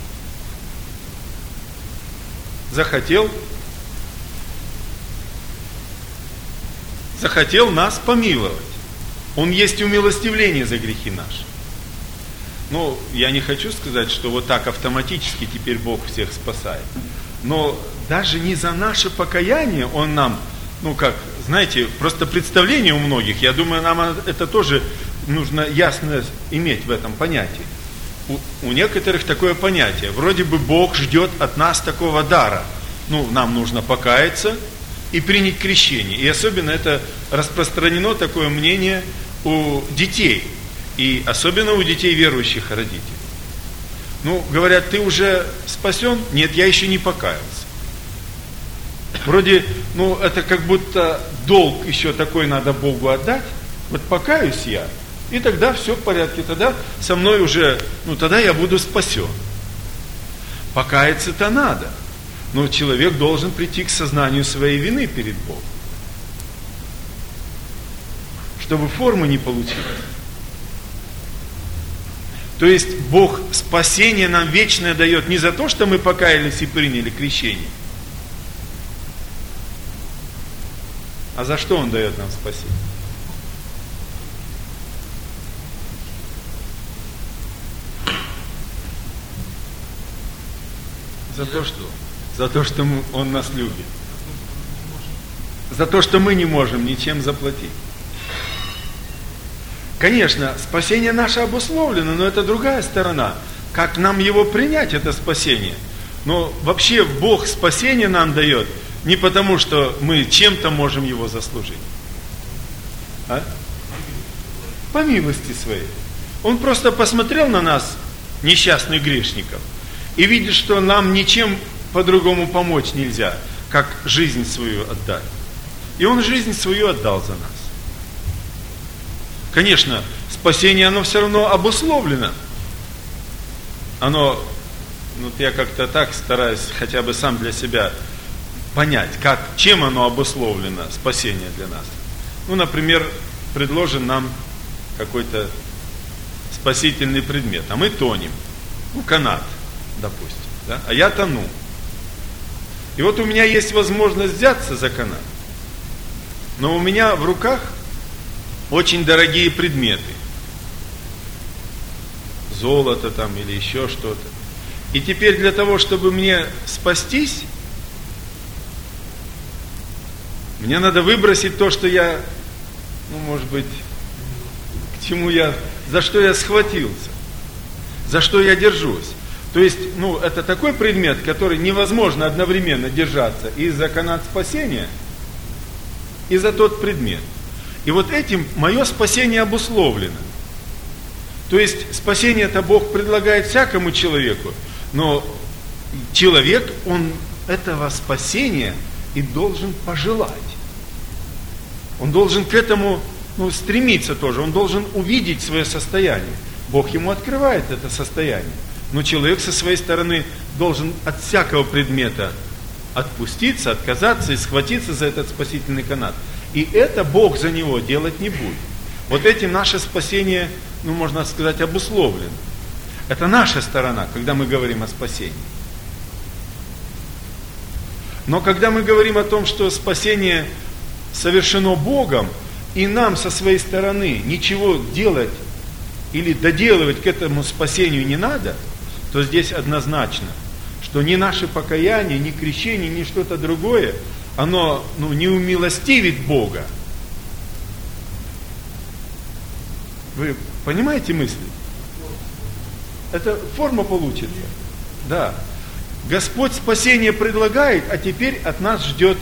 [SPEAKER 1] Захотел нас помиловать. Он есть умилостивление за грехи наши. Я не хочу сказать, что вот так автоматически теперь Бог всех спасает. Но даже не за наше покаяние Он нам, просто представление у многих, я думаю, нам это тоже нужно ясно иметь в этом понятии. У некоторых такое понятие. Вроде бы Бог ждет от нас такого дара. Нам нужно покаяться и принять крещение. И особенно это распространено, такое мнение, у детей. И особенно у детей верующих родителей. Говорят: ты уже спасен? Нет, я еще не покаялся. Вроде, это как будто долг еще такой надо Богу отдать. Вот покаюсь я, и тогда все в порядке, тогда со мной уже, тогда я буду спасен. Покаяться-то надо. Но человек должен прийти к сознанию своей вины перед Богом, чтобы форма не получилась. То есть Бог спасение нам вечное дает не за то, что мы покаялись и приняли крещение, а за что Он дает нам спасение? За то, что Он нас любит. За то, что мы не можем ничем заплатить. Конечно, спасение наше обусловлено, но это другая сторона. Как нам его принять, это спасение? Но вообще Бог спасение нам дает не потому, что мы чем-то можем его заслужить. По милости своей. Он просто посмотрел на нас, несчастных грешников, и видит, что нам ничем по-другому помочь нельзя, как жизнь свою отдать. И Он жизнь свою отдал за нас. Конечно, спасение, оно все равно обусловлено. Я как-то так стараюсь хотя бы сам для себя понять, чем оно обусловлено, спасение для нас. Например, предложен нам какой-то спасительный предмет, а мы тонем. Ну, канат, допустим, да? А я тону. И вот у меня есть возможность взяться за канат, но у меня в руках очень дорогие предметы. Золото там или еще что-то. И теперь для того, чтобы мне спастись, мне надо выбросить то, что я, может быть, к чему я, за что я схватился, за что я держусь. То есть, это такой предмет, который невозможно одновременно держаться и за канат спасения, и за тот предмет. И вот этим мое спасение обусловлено. То есть, спасение-то Бог предлагает всякому человеку, но человек, он этого спасения и должен пожелать. Он должен к этому стремиться тоже, он должен увидеть свое состояние. Бог ему открывает это состояние. Но человек со своей стороны должен от всякого предмета отпуститься, отказаться и схватиться за этот спасительный канат. И это Бог за него делать не будет. Вот этим наше спасение, можно сказать, обусловлено. Это наша сторона, когда мы говорим о спасении. Но когда мы говорим о том, что спасение совершено Богом, и нам со своей стороны ничего делать или доделывать к этому спасению не надо, то здесь однозначно, что ни наше покаяние, ни крещение, ни что-то другое, оно не умилостивит Бога. Вы понимаете мысли? Это форма получится. Да. Господь спасение предлагает, а теперь от нас ждет,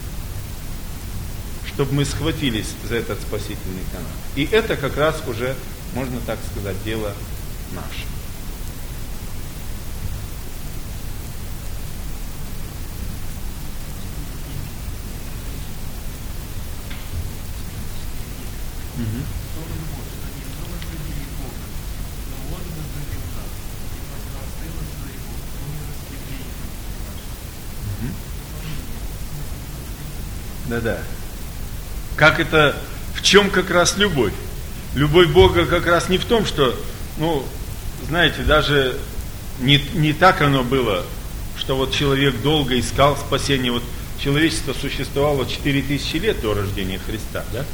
[SPEAKER 1] чтобы мы схватились за этот спасительный канат. И это как раз уже, можно так сказать, дело наше. Да-да. Как это, в чем как раз любовь? Любовь Бога как раз не в том, что, знаете, даже не так оно было, что вот человек долго искал спасения. Вот человечество существовало 4000 лет до рождения Христа, да?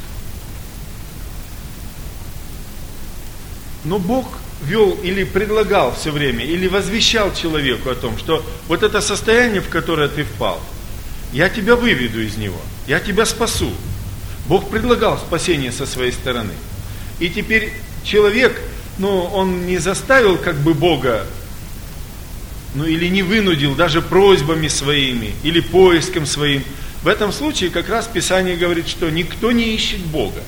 [SPEAKER 1] Но Бог вел или предлагал все время, или возвещал человеку о том, что вот это состояние, в которое ты впал, я тебя выведу из него, я тебя спасу. Бог предлагал спасение со своей стороны. И теперь человек, он не заставил Бога, или не вынудил даже просьбами своими, или поиском своим. В этом случае как раз Писание говорит, что никто не ищет Бога.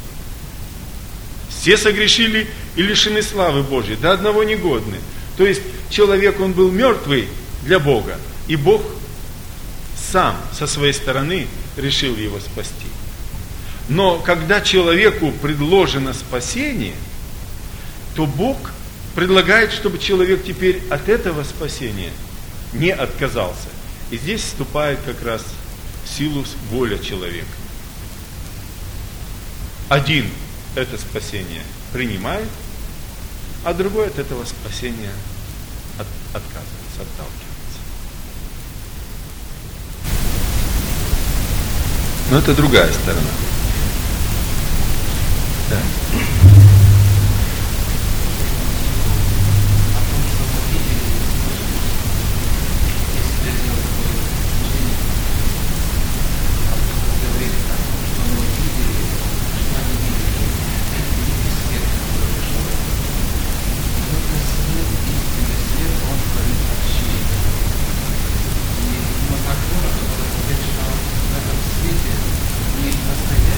[SPEAKER 1] Все согрешили и лишены славы Божьей, до одного негодны. То есть человек, он был мертвый для Бога, и Бог сам со своей стороны решил его спасти. Но когда человеку предложено спасение, то Бог предлагает, чтобы человек теперь от этого спасения не отказался. И здесь вступает как раз в силу воля человека. Один это спасение принимает, а другой от этого спасения отказывается, отталкивается. Но это другая сторона. Да.
[SPEAKER 4] Настоящий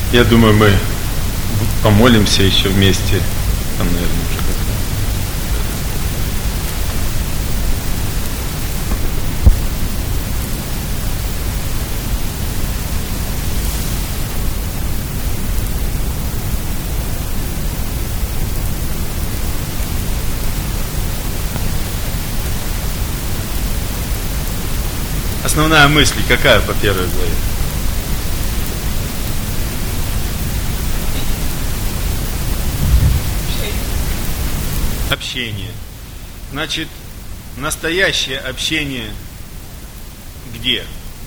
[SPEAKER 1] Я думаю, мы помолимся еще вместе. Там, наверное, уже как-то. Основная мысль какая по первой главе? Общение. Значит, настоящее общение где?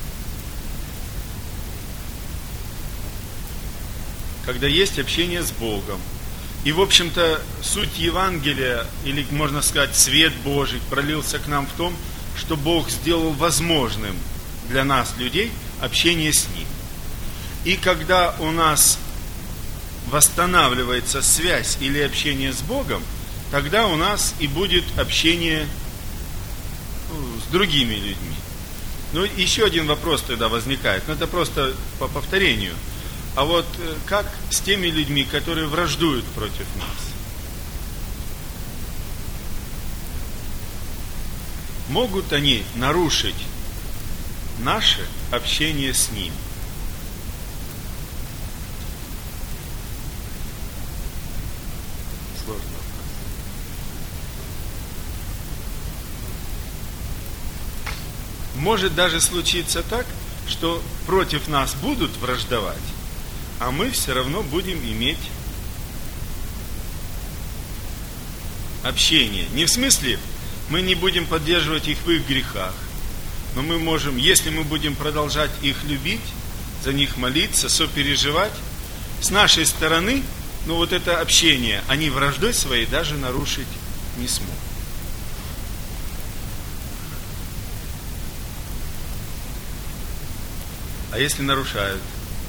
[SPEAKER 1] Когда есть общение с Богом. И, в общем-то, суть Евангелия, или, можно сказать, свет Божий пролился к нам в том, что Бог сделал возможным для нас, людей, общение с Ним. И когда у нас восстанавливается связь или общение с Богом, тогда у нас и будет общение с другими людьми. Ну, еще один вопрос тогда возникает, но это просто по повторению. А вот как с теми людьми, которые враждуют против нас? Могут они нарушить наше общение с Ним? Сложно. Может даже случиться так, что против нас будут враждовать, а мы все равно будем иметь общение. Не в смысле, мы не будем поддерживать их в их грехах, но мы можем, если мы будем продолжать их любить, за них молиться, сопереживать, с нашей стороны, ну вот это общение, они враждой своей даже нарушить не смогут. А если нарушают?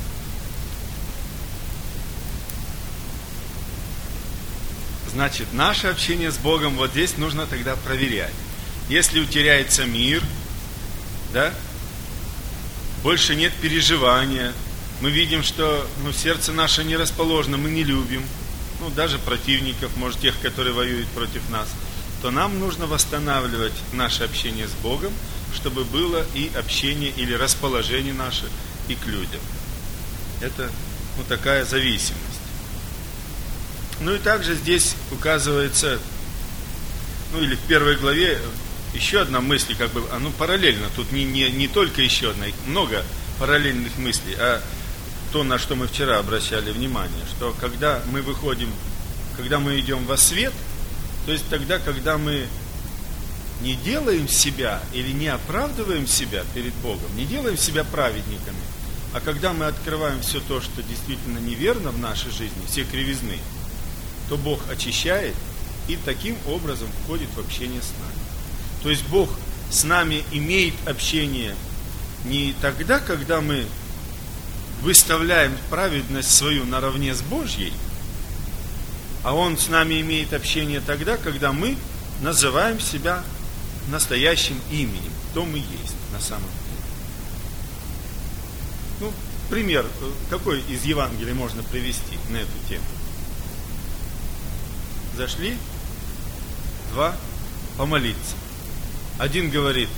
[SPEAKER 1] Значит, наше общение с Богом вот здесь нужно тогда проверять. Если утеряется мир, да, больше нет переживания, мы видим, что сердце наше не расположено, мы не любим, даже противников, может, тех, которые воюют против нас, то нам нужно восстанавливать наше общение с Богом, чтобы было и общение или расположение наше и к людям. Это такая зависимость. Ну и также здесь указывается, или в первой главе еще одна мысль, параллельно, тут не только еще одна, много параллельных мыслей, а то, на что мы вчера обращали внимание, что когда мы выходим, когда мы идем во свет, то есть тогда, когда мы не делаем себя или не оправдываем себя перед Богом, не делаем себя праведниками, а когда мы открываем все то, что действительно неверно в нашей жизни, все кривизны, то Бог очищает и таким образом входит в общение с нами. То есть Бог с нами имеет общение не тогда, когда мы выставляем праведность свою наравне с Божьей, а Он с нами имеет общение тогда, когда мы называем себя настоящим именем, кто мы есть на самом деле. Пример, какой из Евангелия можно привести на эту тему? Зашли два помолиться. Один говорит: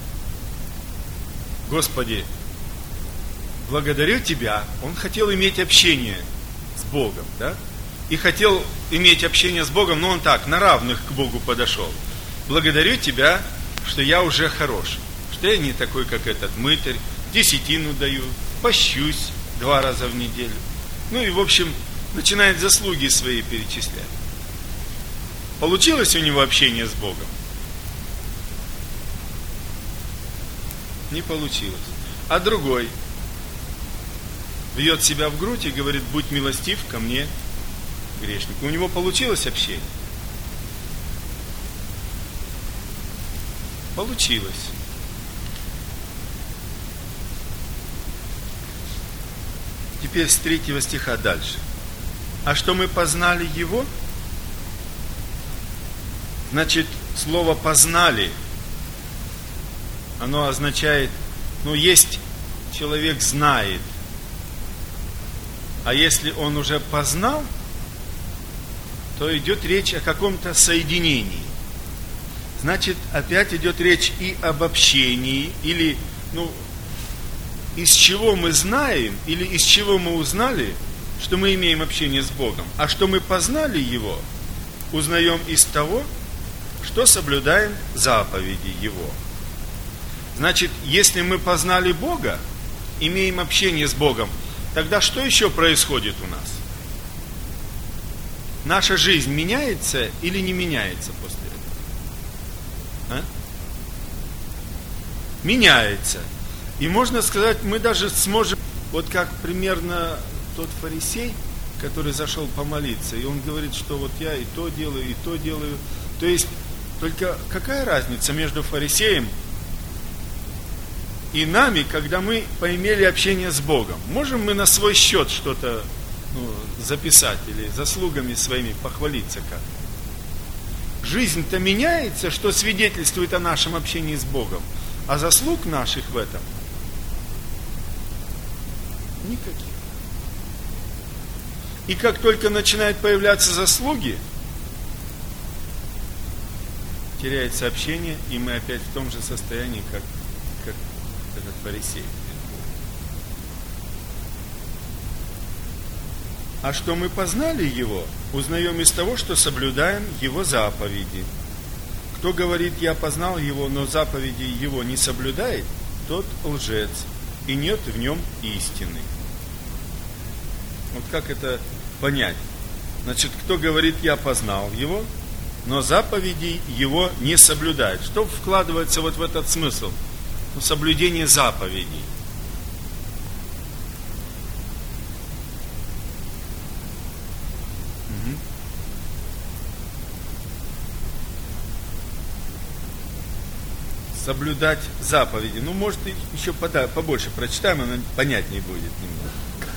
[SPEAKER 1] Господи, благодарю Тебя. Он хотел иметь общение с Богом, да? И хотел иметь общение с Богом, но он так, на равных к Богу подошел. Благодарю Тебя, что я уже хорош, что я не такой, как этот мытарь, десятину даю, пощусь 2 раза в неделю. И, в общем, начинает заслуги свои перечислять. Получилось у него общение с Богом? Не получилось. А другой бьет себя в грудь и говорит: будь милостив ко мне, грешнику. У него получилось общение? Получилось. Теперь с 3 стиха дальше. А что мы познали Его? Значит, слово «познали», оно означает, есть человек знает. А если он уже познал, то идет речь о каком-то соединении. Значит, опять идет речь и об общении, или, из чего мы знаем, или из чего мы узнали, что мы имеем общение с Богом. А что мы познали Его, узнаем из того, что соблюдаем заповеди Его. Значит, если мы познали Бога, имеем общение с Богом, тогда что еще происходит у нас? Наша жизнь меняется или не меняется после этого? Меняется. И можно сказать, мы даже сможем, вот как примерно тот фарисей, который зашел помолиться, и он говорит, что вот я и то делаю, и то делаю. То есть, только какая разница между фарисеем и нами, когда мы поимели общение с Богом? Можем мы на свой счет что-то записать или заслугами своими похвалиться как-то? Жизнь-то меняется, что свидетельствует о нашем общении с Богом. А заслуг наших в этом никаких. И как только начинают появляться заслуги, теряется общение, и мы опять в том же состоянии, как этот фарисей. А что мы познали Его, узнаем из того, что соблюдаем Его заповеди. Кто говорит, я познал Его, но заповеди Его не соблюдает, тот лжец, и нет в нем истины. Вот как это понять? Значит, кто говорит, я познал Его, но заповеди Его не соблюдает. Что вкладывается вот в этот смысл? Соблюдение заповедей. Соблюдать заповеди. Может, еще побольше прочитаем, оно понятнее будет немного.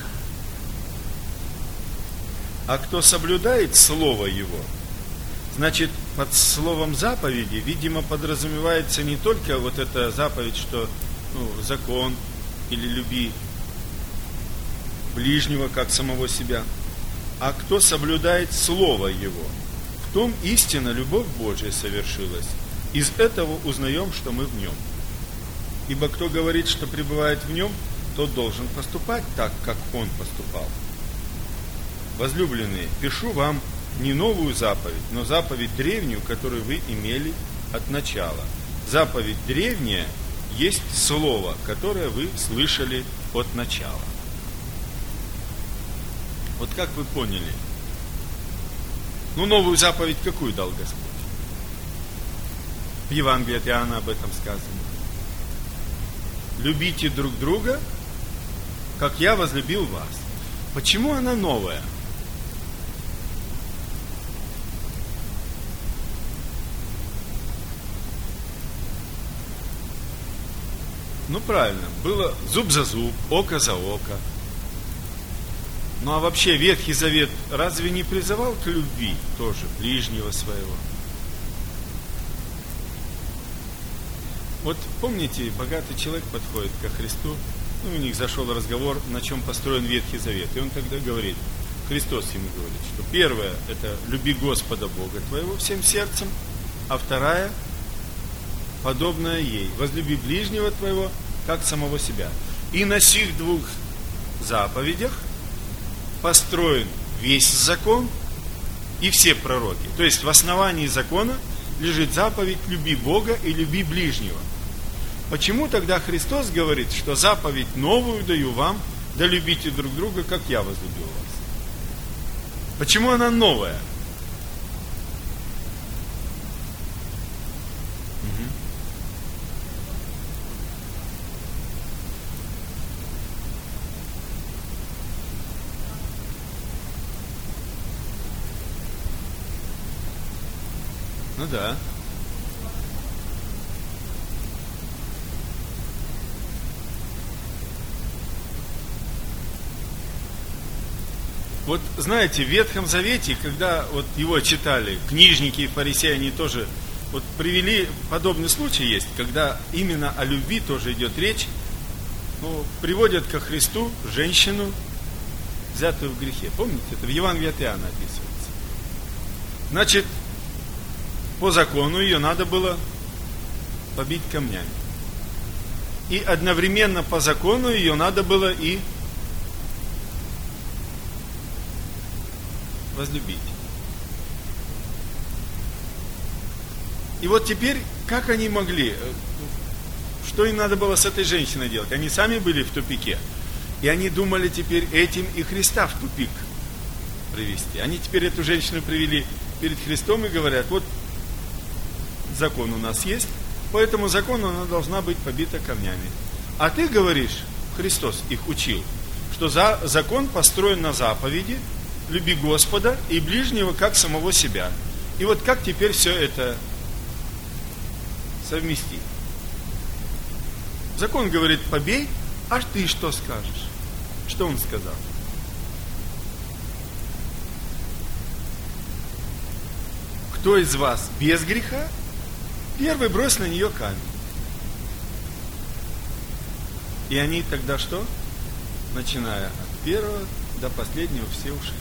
[SPEAKER 1] А кто соблюдает Слово Его, значит, под словом заповеди, видимо, подразумевается не только вот эта заповедь, что закон или люби ближнего, как самого себя, а кто соблюдает Слово Его. В том истинно любовь Божия совершилась. Из этого узнаем, что мы в Нем. Ибо кто говорит, что пребывает в Нем, тот должен поступать так, как Он поступал. Возлюбленные, пишу вам не новую заповедь, но заповедь древнюю, которую вы имели от начала. Заповедь древняя есть слово, которое вы слышали от начала. Вот как вы поняли? Новую заповедь какую дал Господь? В Евангелии от Иоанна об этом сказано. Любите друг друга, как я возлюбил вас. Почему она новая? Правильно, было зуб за зуб, око за око. А вообще Ветхий Завет разве не призывал к любви тоже ближнего своего? Вот помните, богатый человек подходит ко Христу, у них зашел разговор, на чем построен Ветхий Завет. И он тогда говорит, Христос ему говорит, что первое – это люби Господа Бога твоего всем сердцем, а вторая – подобная ей, возлюби ближнего твоего, как самого себя. И на сих двух заповедях построен весь закон и все пророки. То есть в основании закона лежит заповедь люби Бога и люби ближнего. Почему тогда Христос говорит, что заповедь новую даю вам, да любите друг друга, как я возлюбил вас? Почему она новая? Да. Вот знаете, в Ветхом Завете, когда его читали, книжники и фарисеи, они тоже привели, подобный случай есть, когда именно о любви тоже идет речь, приводят ко Христу женщину взятую в грехе. Помните, это в Евангелии от Иоанна описывается. Значит, по закону ее надо было побить камнями. И одновременно по закону ее надо было и возлюбить. И вот теперь, как они могли, что им надо было с этой женщиной делать? Они сами были в тупике. И они думали теперь этим и Христа в тупик привести. Они теперь эту женщину привели перед Христом и говорят, вот закон у нас есть, по этому закону она должна быть побита камнями. А ты говоришь, Христос их учил, что закон построен на заповеди, люби Господа и ближнего как самого себя. И вот как теперь все это совместить? Закон говорит, побей, а ты что скажешь? Что он сказал? Кто из вас без греха, первый брось на нее камень. И они тогда что? Начиная от первого до последнего все ушли.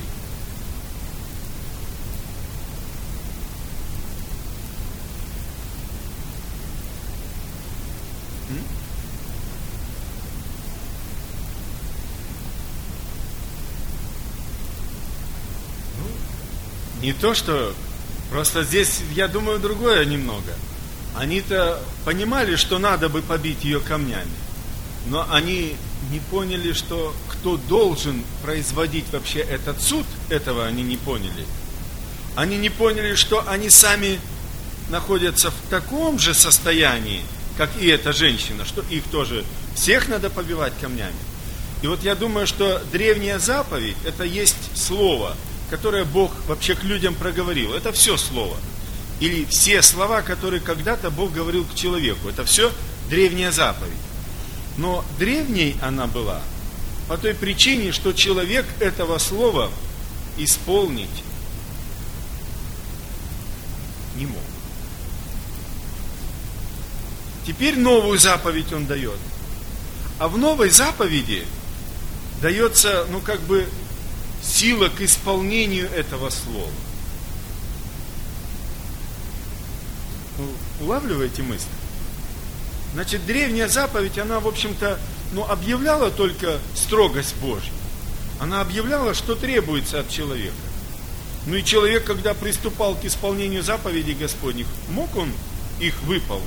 [SPEAKER 1] Не то, что... Просто здесь, я думаю, другое немного. Они-то понимали, что надо бы побить ее камнями. Но они не поняли, что кто должен производить вообще этот суд, этого они не поняли. Они не поняли, что они сами находятся в таком же состоянии, как и эта женщина, что их тоже всех надо побивать камнями. И вот я думаю, что древняя заповедь, это есть слово, которое Бог вообще к людям проговорил. Это все слово. Или все слова, которые когда-то Бог говорил к человеку. Это все древняя заповедь. Но древней она была по той причине, что человек этого слова исполнить не мог. Теперь новую заповедь он дает. А в новой заповеди дается, сила к исполнению этого слова. Улавливаете мысль? Значит, древняя заповедь, она, в общем-то, объявляла только строгость Божью. Она объявляла, что требуется от человека. И человек, когда приступал к исполнению заповедей Господних, мог он их выполнить?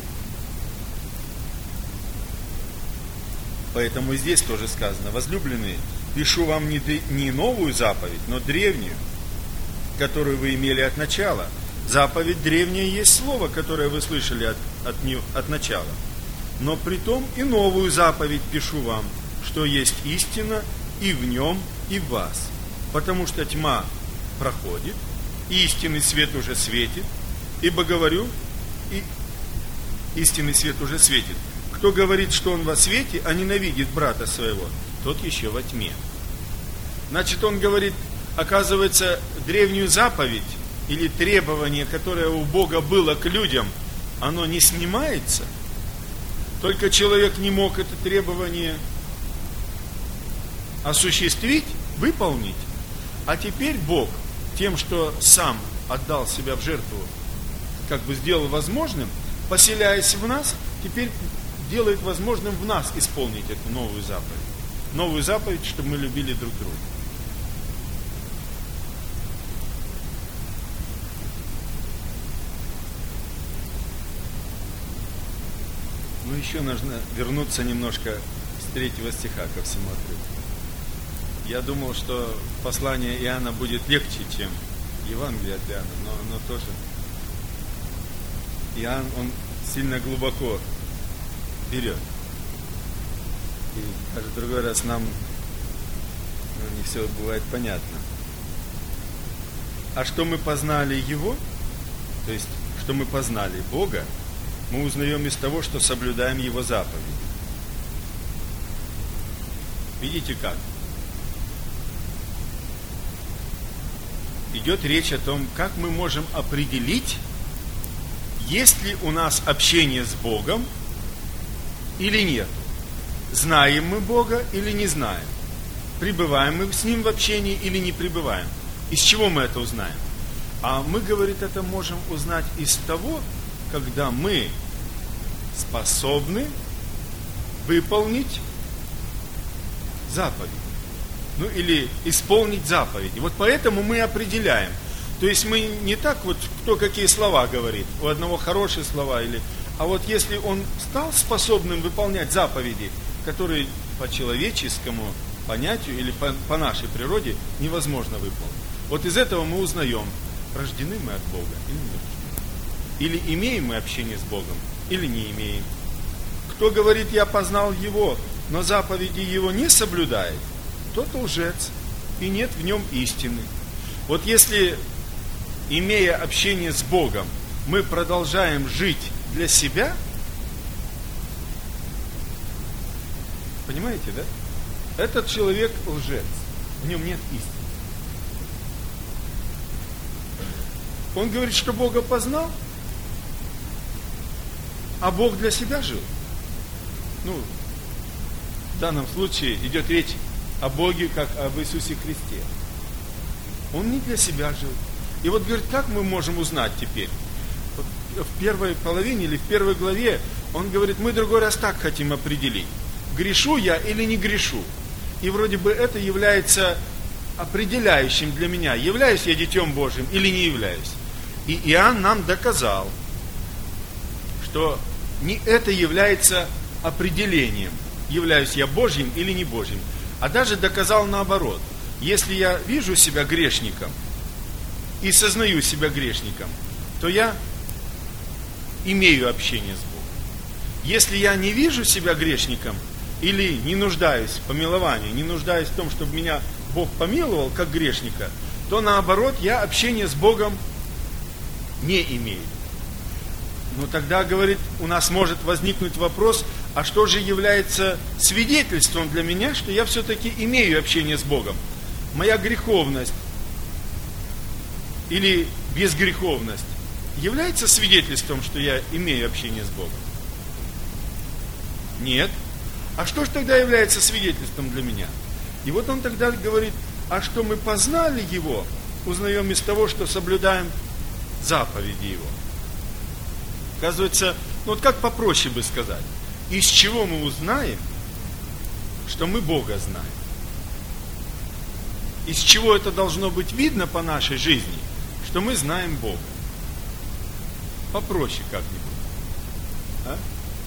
[SPEAKER 1] Поэтому и здесь тоже сказано, возлюбленные, пишу вам не новую заповедь, но древнюю, которую вы имели от начала. Заповедь древняя есть слово, которое вы слышали от начала. Но притом и новую заповедь пишу вам, что есть истина и в нем, и в вас. Потому что тьма проходит, и истинный свет уже светит. Ибо говорю, и истинный свет уже светит. Кто говорит, что он во свете, а ненавидит брата своего, тот еще во тьме. Значит, он говорит, оказывается, древнюю заповедь или требование, которое у Бога было к людям, оно не снимается. Только человек не мог это требование осуществить, выполнить. А теперь Бог тем, что сам отдал себя в жертву, сделал возможным, поселяясь в нас, теперь делает возможным в нас исполнить эту новую заповедь. Новую заповедь, чтобы мы любили друг друга. Еще нужно вернуться немножко с 3 стиха ко всему отрывку. Я думал, что послание Иоанна будет легче, чем Евангелие от Иоанна, но тоже Иоанн, он сильно глубоко берет. И даже в другой раз нам не все бывает понятно. А что мы познали Его, то есть, что мы познали Бога, мы узнаем из того, что соблюдаем Его заповеди. Видите как? Идет речь о том, как мы можем определить, есть ли у нас общение с Богом или нет. Знаем мы Бога или не знаем. пребываем мы с Ним в общении или не пребываем. Из чего мы это узнаем? А мы, говорит, это можем узнать из того, когда мы способны выполнить заповедь. Ну или исполнить заповеди. Вот поэтому мы определяем. То есть мы не так вот, кто какие слова говорит, у одного хорошие слова, а вот если он стал способным выполнять заповеди, которые по человеческому понятию или по нашей природе невозможно выполнить. Вот из этого мы узнаем, рождены мы от Бога или не рождены. Или имеем мы общение с Богом, или не имеем. Кто говорит, я познал Его, но заповеди Его не соблюдает, тот лжец, и нет в нем истины. Вот если, имея общение с Богом, мы продолжаем жить для себя, понимаете, да? Этот человек лжец, в нем нет истины. Он говорит, что Бога познал, а Бог для себя жил. В данном случае идет речь о Боге, как об Иисусе Христе. Он не для себя жил. И вот говорит, как мы можем узнать теперь? В первой половине или в первой главе он говорит, мы другой раз так хотим определить. Грешу я или не грешу? И вроде бы это является определяющим для меня, являюсь я Детем Божьим или не являюсь. И Иоанн нам доказал, что не это является определением, являюсь я Божьим или не Божьим, а даже доказал наоборот. Если я вижу себя грешником и сознаю себя грешником, то я имею общение с Богом. Если я не вижу себя грешником или не нуждаюсь в помиловании, не нуждаюсь в том, чтобы меня Бог помиловал как грешника, то наоборот я общение с Богом не имею. Но тогда, говорит, у нас может возникнуть вопрос, а что же является свидетельством для меня, что я все-таки имею общение с Богом? Моя греховность или безгреховность является свидетельством, что я имею общение с Богом? Нет. А что же тогда является свидетельством для меня? И вот он тогда говорит, а что мы познали Его, узнаем из того, что соблюдаем заповеди Его. Оказывается, вот как попроще бы сказать, из чего мы узнаем, что мы Бога знаем? Из чего это должно быть видно по нашей жизни, что мы знаем Бога? Попроще как-нибудь. А?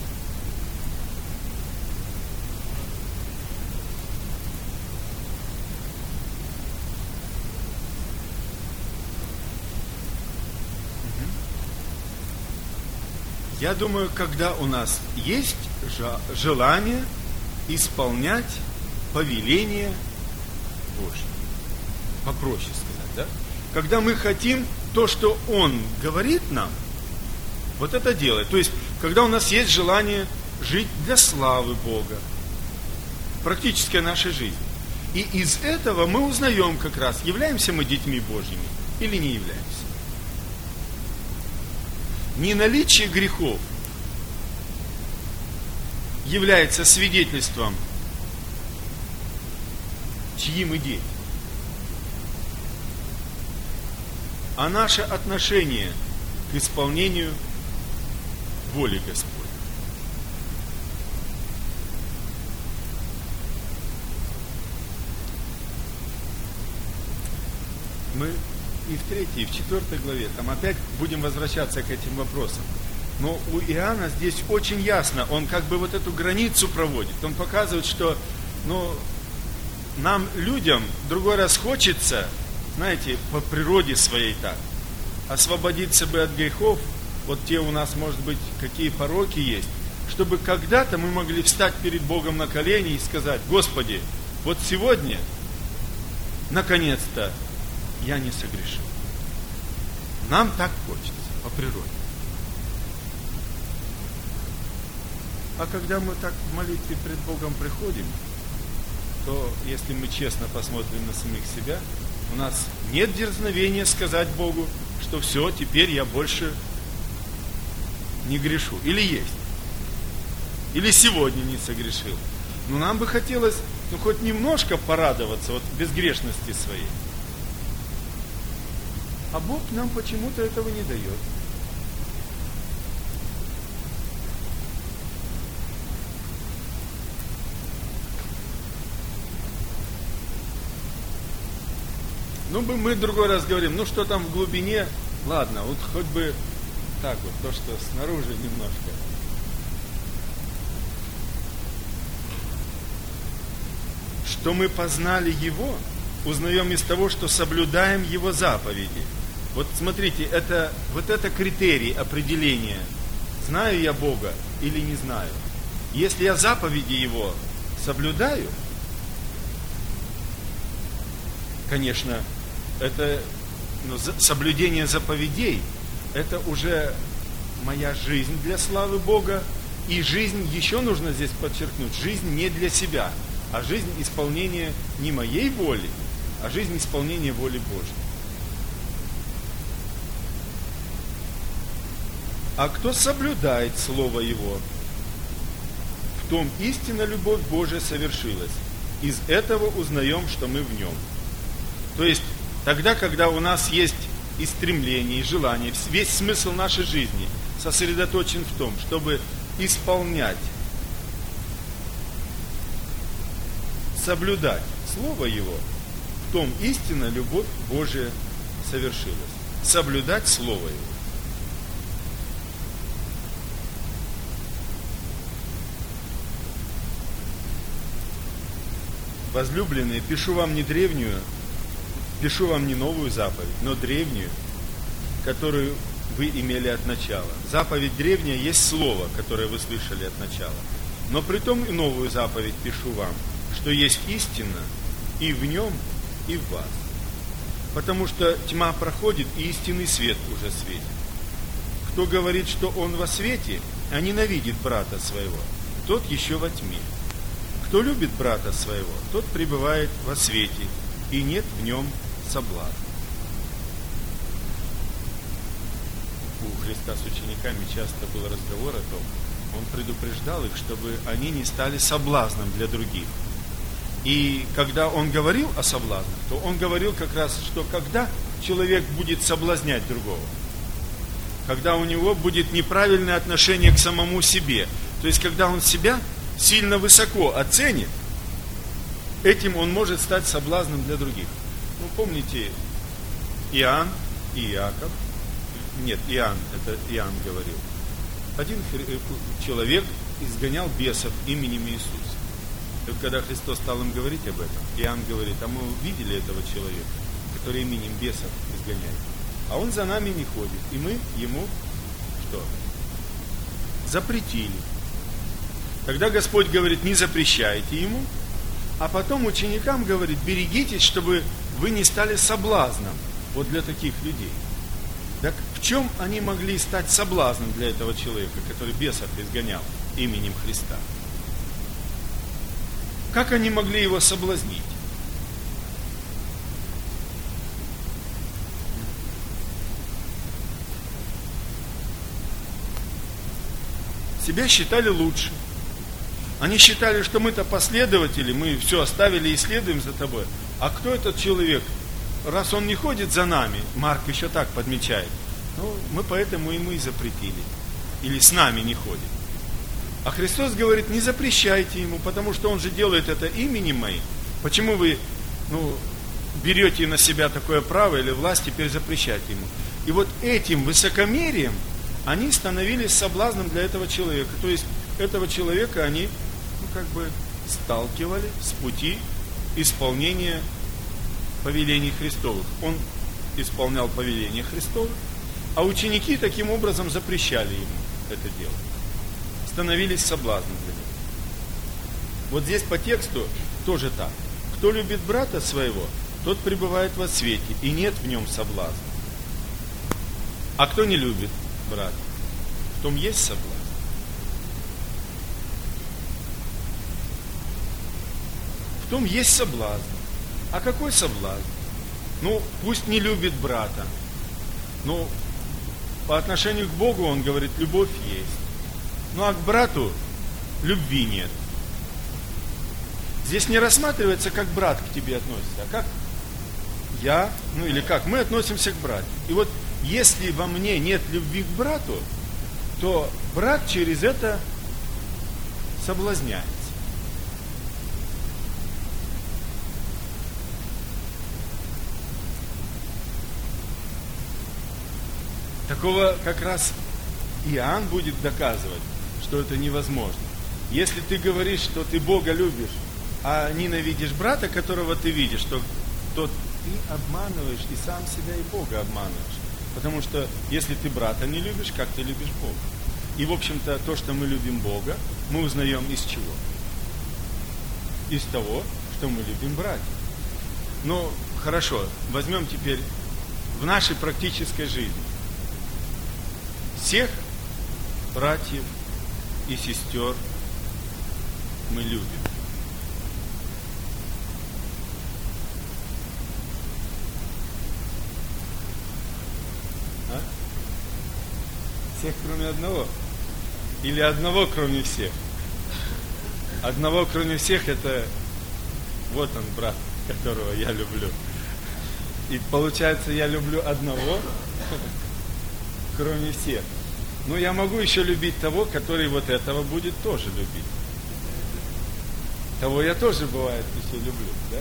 [SPEAKER 1] Я думаю, когда у нас есть желание исполнять повеление Божье. Попроще сказать, да? Когда мы хотим то, что Он говорит нам, вот это делать. То есть, когда у нас есть желание жить для славы Бога. Практическая наша жизнь. И из этого мы узнаем как раз, являемся мы детьми Божьими или не являемся. Не наличие грехов является свидетельством, чьи мы дети, а наше отношение к исполнению воли Господней. Мы и в 3, и в 4 главе, там опять будем возвращаться к этим вопросам. Но у Иоанна здесь очень ясно, он как бы вот эту границу проводит. Он показывает, что нам, людям, другой раз хочется, знаете, по природе своей так, освободиться бы от грехов, вот те у нас, может быть, какие пороки есть, чтобы когда-то мы могли встать перед Богом на колени и сказать, Господи, вот сегодня, наконец-то, я не согрешил. Нам так хочется, по природе. А когда мы так в молитве пред Богом приходим, то, если мы честно посмотрим на самих себя, у нас нет дерзновения сказать Богу, что все, теперь я больше не грешу. Или есть. Или сегодня не согрешил. Но нам бы хотелось
[SPEAKER 4] хоть немножко порадоваться вот безгрешности своей. А Бог нам почему-то этого не дает. Мы другой раз говорим, что там в глубине, ладно, вот хоть бы так вот, то, что снаружи немножко. Что мы познали Его, узнаем из того, что соблюдаем Его заповеди. Вот смотрите, это критерий определения, знаю я Бога или не знаю. Если я заповеди Его соблюдаю, конечно, это соблюдение заповедей, это уже моя жизнь для славы Бога, и жизнь, еще нужно здесь подчеркнуть, жизнь не для себя, а жизнь исполнения не моей воли, а жизнь исполнения воли Божьей. А кто соблюдает Слово Его, в том истинно любовь Божия совершилась. Из этого узнаем, что мы в Нем. То есть, тогда, когда у нас есть и стремление, и желание, весь смысл нашей жизни сосредоточен в том, чтобы исполнять, соблюдать Слово Его, в том истинно любовь Божия совершилась. Соблюдать Слово Его. Возлюбленные, пишу вам не новую заповедь, но древнюю, которую вы имели от начала. Заповедь древняя есть слово, которое вы слышали от начала. Но притом и новую заповедь пишу вам, что есть истина и в нем, и в вас. Потому что тьма проходит, и истинный свет уже светит. Кто говорит, что он во свете, а ненавидит брата своего, тот еще во тьме. Кто любит брата своего, тот пребывает во свете, и нет в нем соблазна. У Христа с учениками часто был разговор о том, Он предупреждал их, чтобы они не стали соблазном для других. И когда Он говорил о соблазнах, то Он говорил как раз, что когда человек будет соблазнять другого, когда у него будет неправильное отношение к самому себе, то есть когда он себя сильно высоко оценит, этим он может стать соблазном для других. Помните, Иоанн и Иаков, Иоанн говорил, один человек изгонял бесов именем Иисуса. И когда Христос стал им говорить об этом, Иоанн говорит, а мы увидели этого человека, который именем бесов изгоняет, а он за нами не ходит, и мы ему что? Запретили. Тогда Господь говорит, не запрещайте ему, а потом ученикам говорит, берегитесь, чтобы вы не стали соблазном вот для таких людей. Так в чем они могли стать соблазном для этого человека, который бесов изгонял именем Христа? Как они могли его соблазнить? Себя считали лучше. Они считали, что мы-то последователи, мы все оставили и следуем за тобой. А кто этот человек? Раз он не ходит за нами, Марк еще так подмечает, мы поэтому ему и запретили. Или с нами не ходит. А Христос говорит, не запрещайте ему, потому что он же делает это именем моим. Почему вы берете на себя такое право или власть, теперь запрещаете ему? И вот этим высокомерием они становились соблазном для этого человека. То есть этого человека они сталкивали с пути исполнения повелений Христовых. Он исполнял повеления Христовых, а ученики таким образом запрещали ему это делать. Становились соблазном для него. Вот здесь по тексту тоже так. Кто любит брата своего, тот пребывает во свете, и нет в нем соблазна. А кто не любит брата, в том есть соблазн. В том есть соблазн. А какой соблазн? Пусть не любит брата. По отношению к Богу он говорит, любовь есть. А к брату любви нет. здесь не рассматривается, как брат к тебе относится, а как я, или как мы относимся к брату. И вот если во мне нет любви к брату, то брат через это соблазняется. Такого как раз Иоанн будет доказывать, что это невозможно. Если ты говоришь, что ты Бога любишь, а ненавидишь брата, которого ты видишь, то ты обманываешь и сам себя, и Бога обманываешь. Потому что если ты брата не любишь, как ты любишь Бога? И, в общем-то, то, что мы любим Бога, мы узнаем из чего? Из того, что мы любим братьев. Ну, хорошо, возьмем теперь в нашей практической жизни всех братьев и сестер мы любим. А? Всех, кроме одного? Или одного, кроме всех? Одного, кроме всех, это вот он, брат, которого я люблю. И получается, я люблю одного, кроме всех. Но я могу еще любить того, который вот этого будет тоже любить. Того я тоже, бывает, еще люблю, да?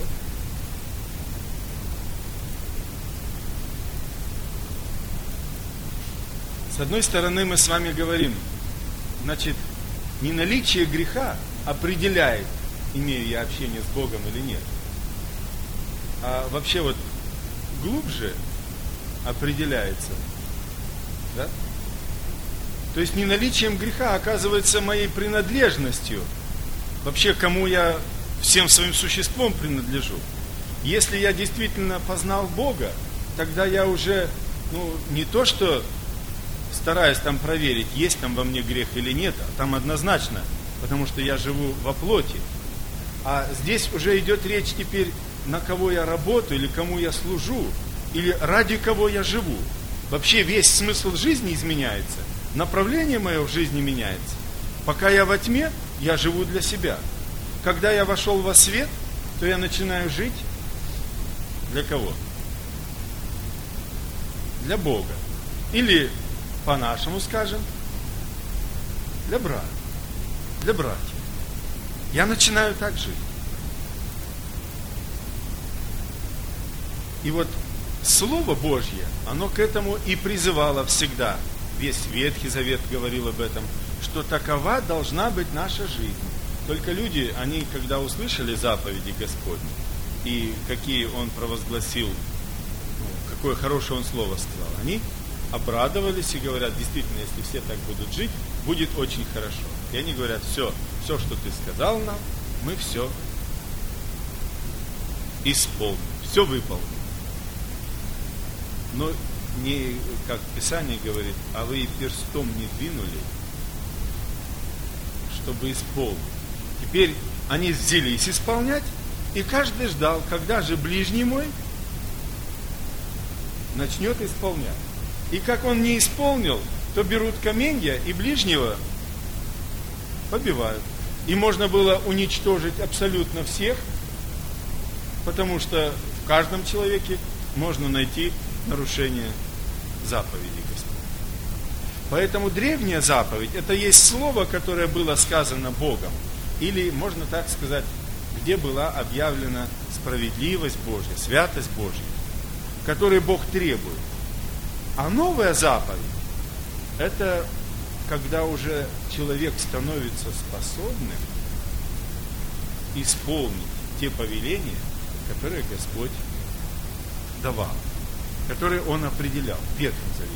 [SPEAKER 4] С одной стороны, мы с вами говорим, значит, не наличие греха определяет, имею я общение с Богом или нет. А вообще вот глубже определяется, да? То есть не наличием греха оказывается моей принадлежностью, вообще кому я всем своим существом принадлежу. Если я действительно познал Бога, тогда я уже, не то что стараюсь там проверить, есть там во мне грех или нет, а там однозначно, потому что я живу во плоти. А здесь уже идет речь теперь, на кого я работаю, или кому я служу, или ради кого я живу. Вообще весь смысл жизни изменяется, направление мое в жизни меняется. Пока я во тьме, я живу для себя. Когда я вошел во свет, то я начинаю жить для кого? Для Бога. Или, по-нашему скажем, для брата, для братьев. Я начинаю так жить. И вот Слово Божье, оно к этому и призывало всегда. Весь Ветхий Завет говорил об этом, что такова должна быть наша жизнь. Только люди, они, когда услышали заповеди Господни, и какие Он провозгласил, какое хорошее Он слово сказал, они обрадовались и говорят, действительно, если все так будут жить, будет очень хорошо. И они говорят, все, что ты сказал нам, мы все исполним, все выполним. Но не, как Писание говорит, а вы и перстом не двинули, чтобы исполнить. Теперь они взялись исполнять, и каждый ждал, когда же ближний мой начнет исполнять. И как он не исполнил, то берут каменья и ближнего побивают. И можно было уничтожить абсолютно всех, потому что в каждом человеке можно найти нарушение заповеди Господа. Поэтому древняя заповедь, это есть слово, которое было сказано Богом. Или, можно так сказать, где была объявлена справедливость Божья, святость Божья, которую Бог требует. А новая заповедь, это когда уже человек становится способным исполнить те повеления, которые Господь давал, которые Он определял в Ветхом Завете.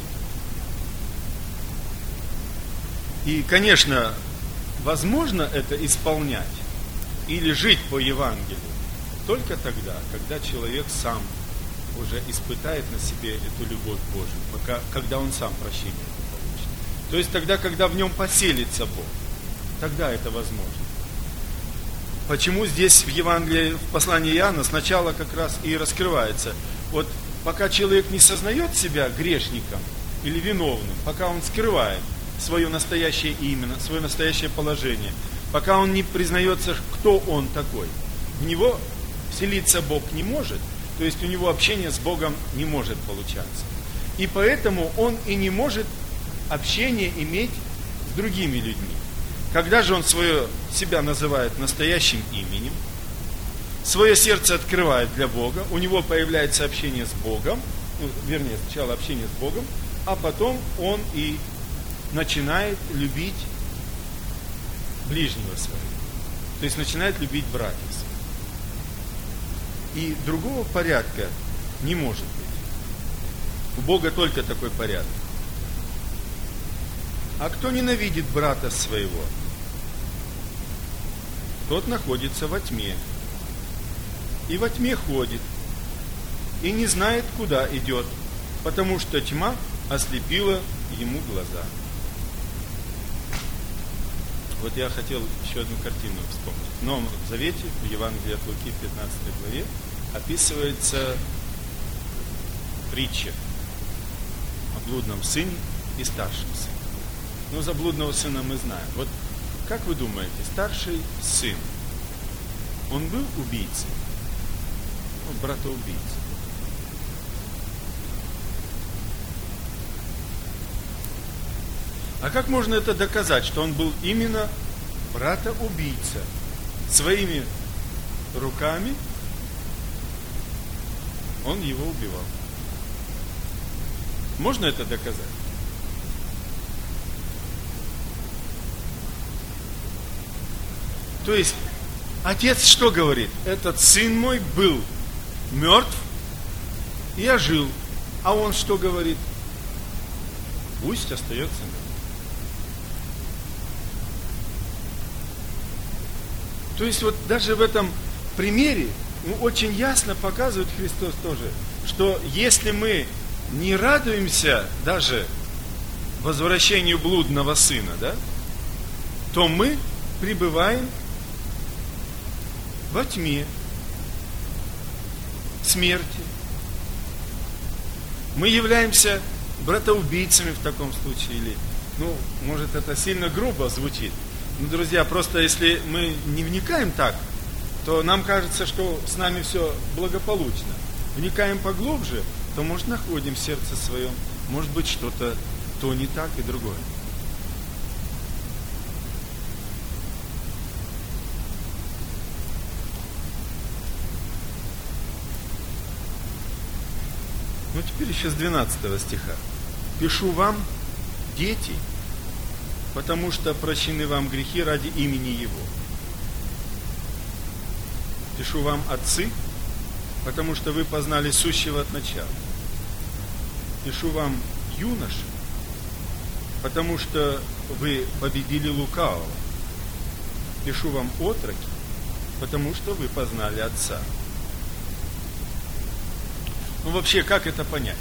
[SPEAKER 4] И, конечно, возможно это исполнять или жить по Евангелию только тогда, когда человек сам уже испытает на себе эту любовь Божию, когда он сам прощение получит. То есть тогда, когда в нем поселится Бог, тогда это возможно. Почему здесь в Евангелии, в послании Иоанна сначала как раз и раскрывается. Вот пока человек не сознает себя грешником или виновным, пока он скрывает свое настоящее имя, свое настоящее положение, пока он не признается, кто он такой, в него вселиться Бог не может, то есть у него общение с Богом не может получаться. И поэтому он и не может общение иметь с другими людьми. Когда же он себя называет настоящим именем, свое сердце открывает для Бога, у него появляется общение с Богом, вернее, сначала общение с Богом, а потом он и начинает любить ближнего своего. То есть начинает любить братьев своих. И другого порядка не может быть. У Бога только такой порядок. А кто ненавидит брата своего, тот находится во тьме. И во тьме ходит, и не знает, куда идет, потому что тьма ослепила ему глаза. Вот я хотел еще одну картину вспомнить. В Новом Завете, в Евангелии от Луки, в 15 главе, описывается притча о блудном сыне и старшем сыне. Ну, за блудного сына мы знаем. Вот как вы думаете, старший сын, он был убийцей? Ну, брата-убийца. А как можно это доказать, что он был именно брата-убийца? Своими руками он его убивал. Можно это доказать? То есть, отец что говорит? Этот сын мой был мертв, и я жил. А он что говорит? Пусть остается мертв. То есть вот даже в этом примере очень ясно показывает Христос тоже, что если мы не радуемся даже возвращению блудного сына, да, то мы пребываем во тьме, смерти. Мы являемся братоубийцами в таком случае. Или, может это сильно грубо звучит. Но, друзья, просто если мы не вникаем так, то нам кажется, что с нами все благополучно. Вникаем поглубже, то, может, находим в сердце своем, может быть, что-то то не так и другое. Теперь еще с 12 стиха. «Пишу вам, дети, потому что прощены вам грехи ради имени Его. Пишу вам, отцы, потому что вы познали сущего от начала. Пишу вам, юноши, потому что вы победили лукавого. Пишу вам, отроки, потому что вы познали Отца». Вообще, как это понять?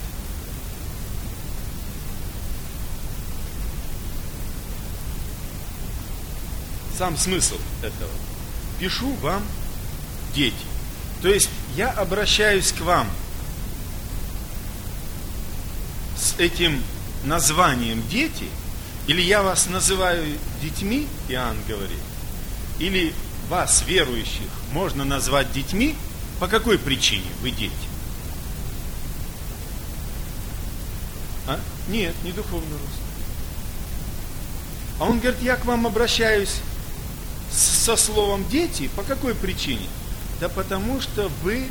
[SPEAKER 4] Сам смысл этого. Пишу вам, дети. То есть, я обращаюсь к вам с этим названием «дети», или я вас называю детьми, Иоанн говорит, или вас, верующих, можно назвать детьми, по какой причине вы дети? Нет, не духовный рост. А он говорит, я к вам обращаюсь со словом «дети». По какой причине? Да потому что вы...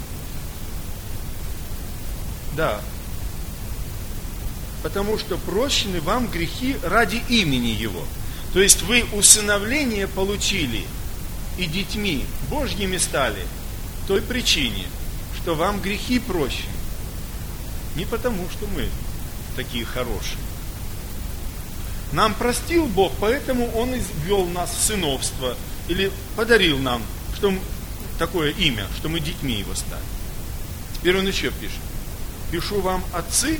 [SPEAKER 4] Потому что прощены вам грехи ради имени Его. То есть вы усыновление получили и детьми Божьими стали той причине, что вам грехи прощены. Не потому, что мы такие хорошие. Нам простил Бог, поэтому Он ввел нас в сыновство или подарил нам такое имя, что мы детьми Его стали. Теперь Он еще пишет. Пишу вам, отцы.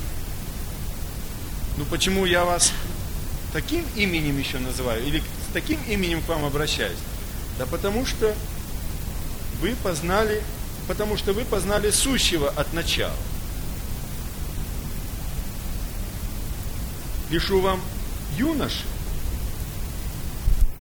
[SPEAKER 4] Почему я вас таким именем еще называю? Или с таким именем к вам обращаюсь? Да потому что вы познали сущего от начала. Пишу вам, юноши,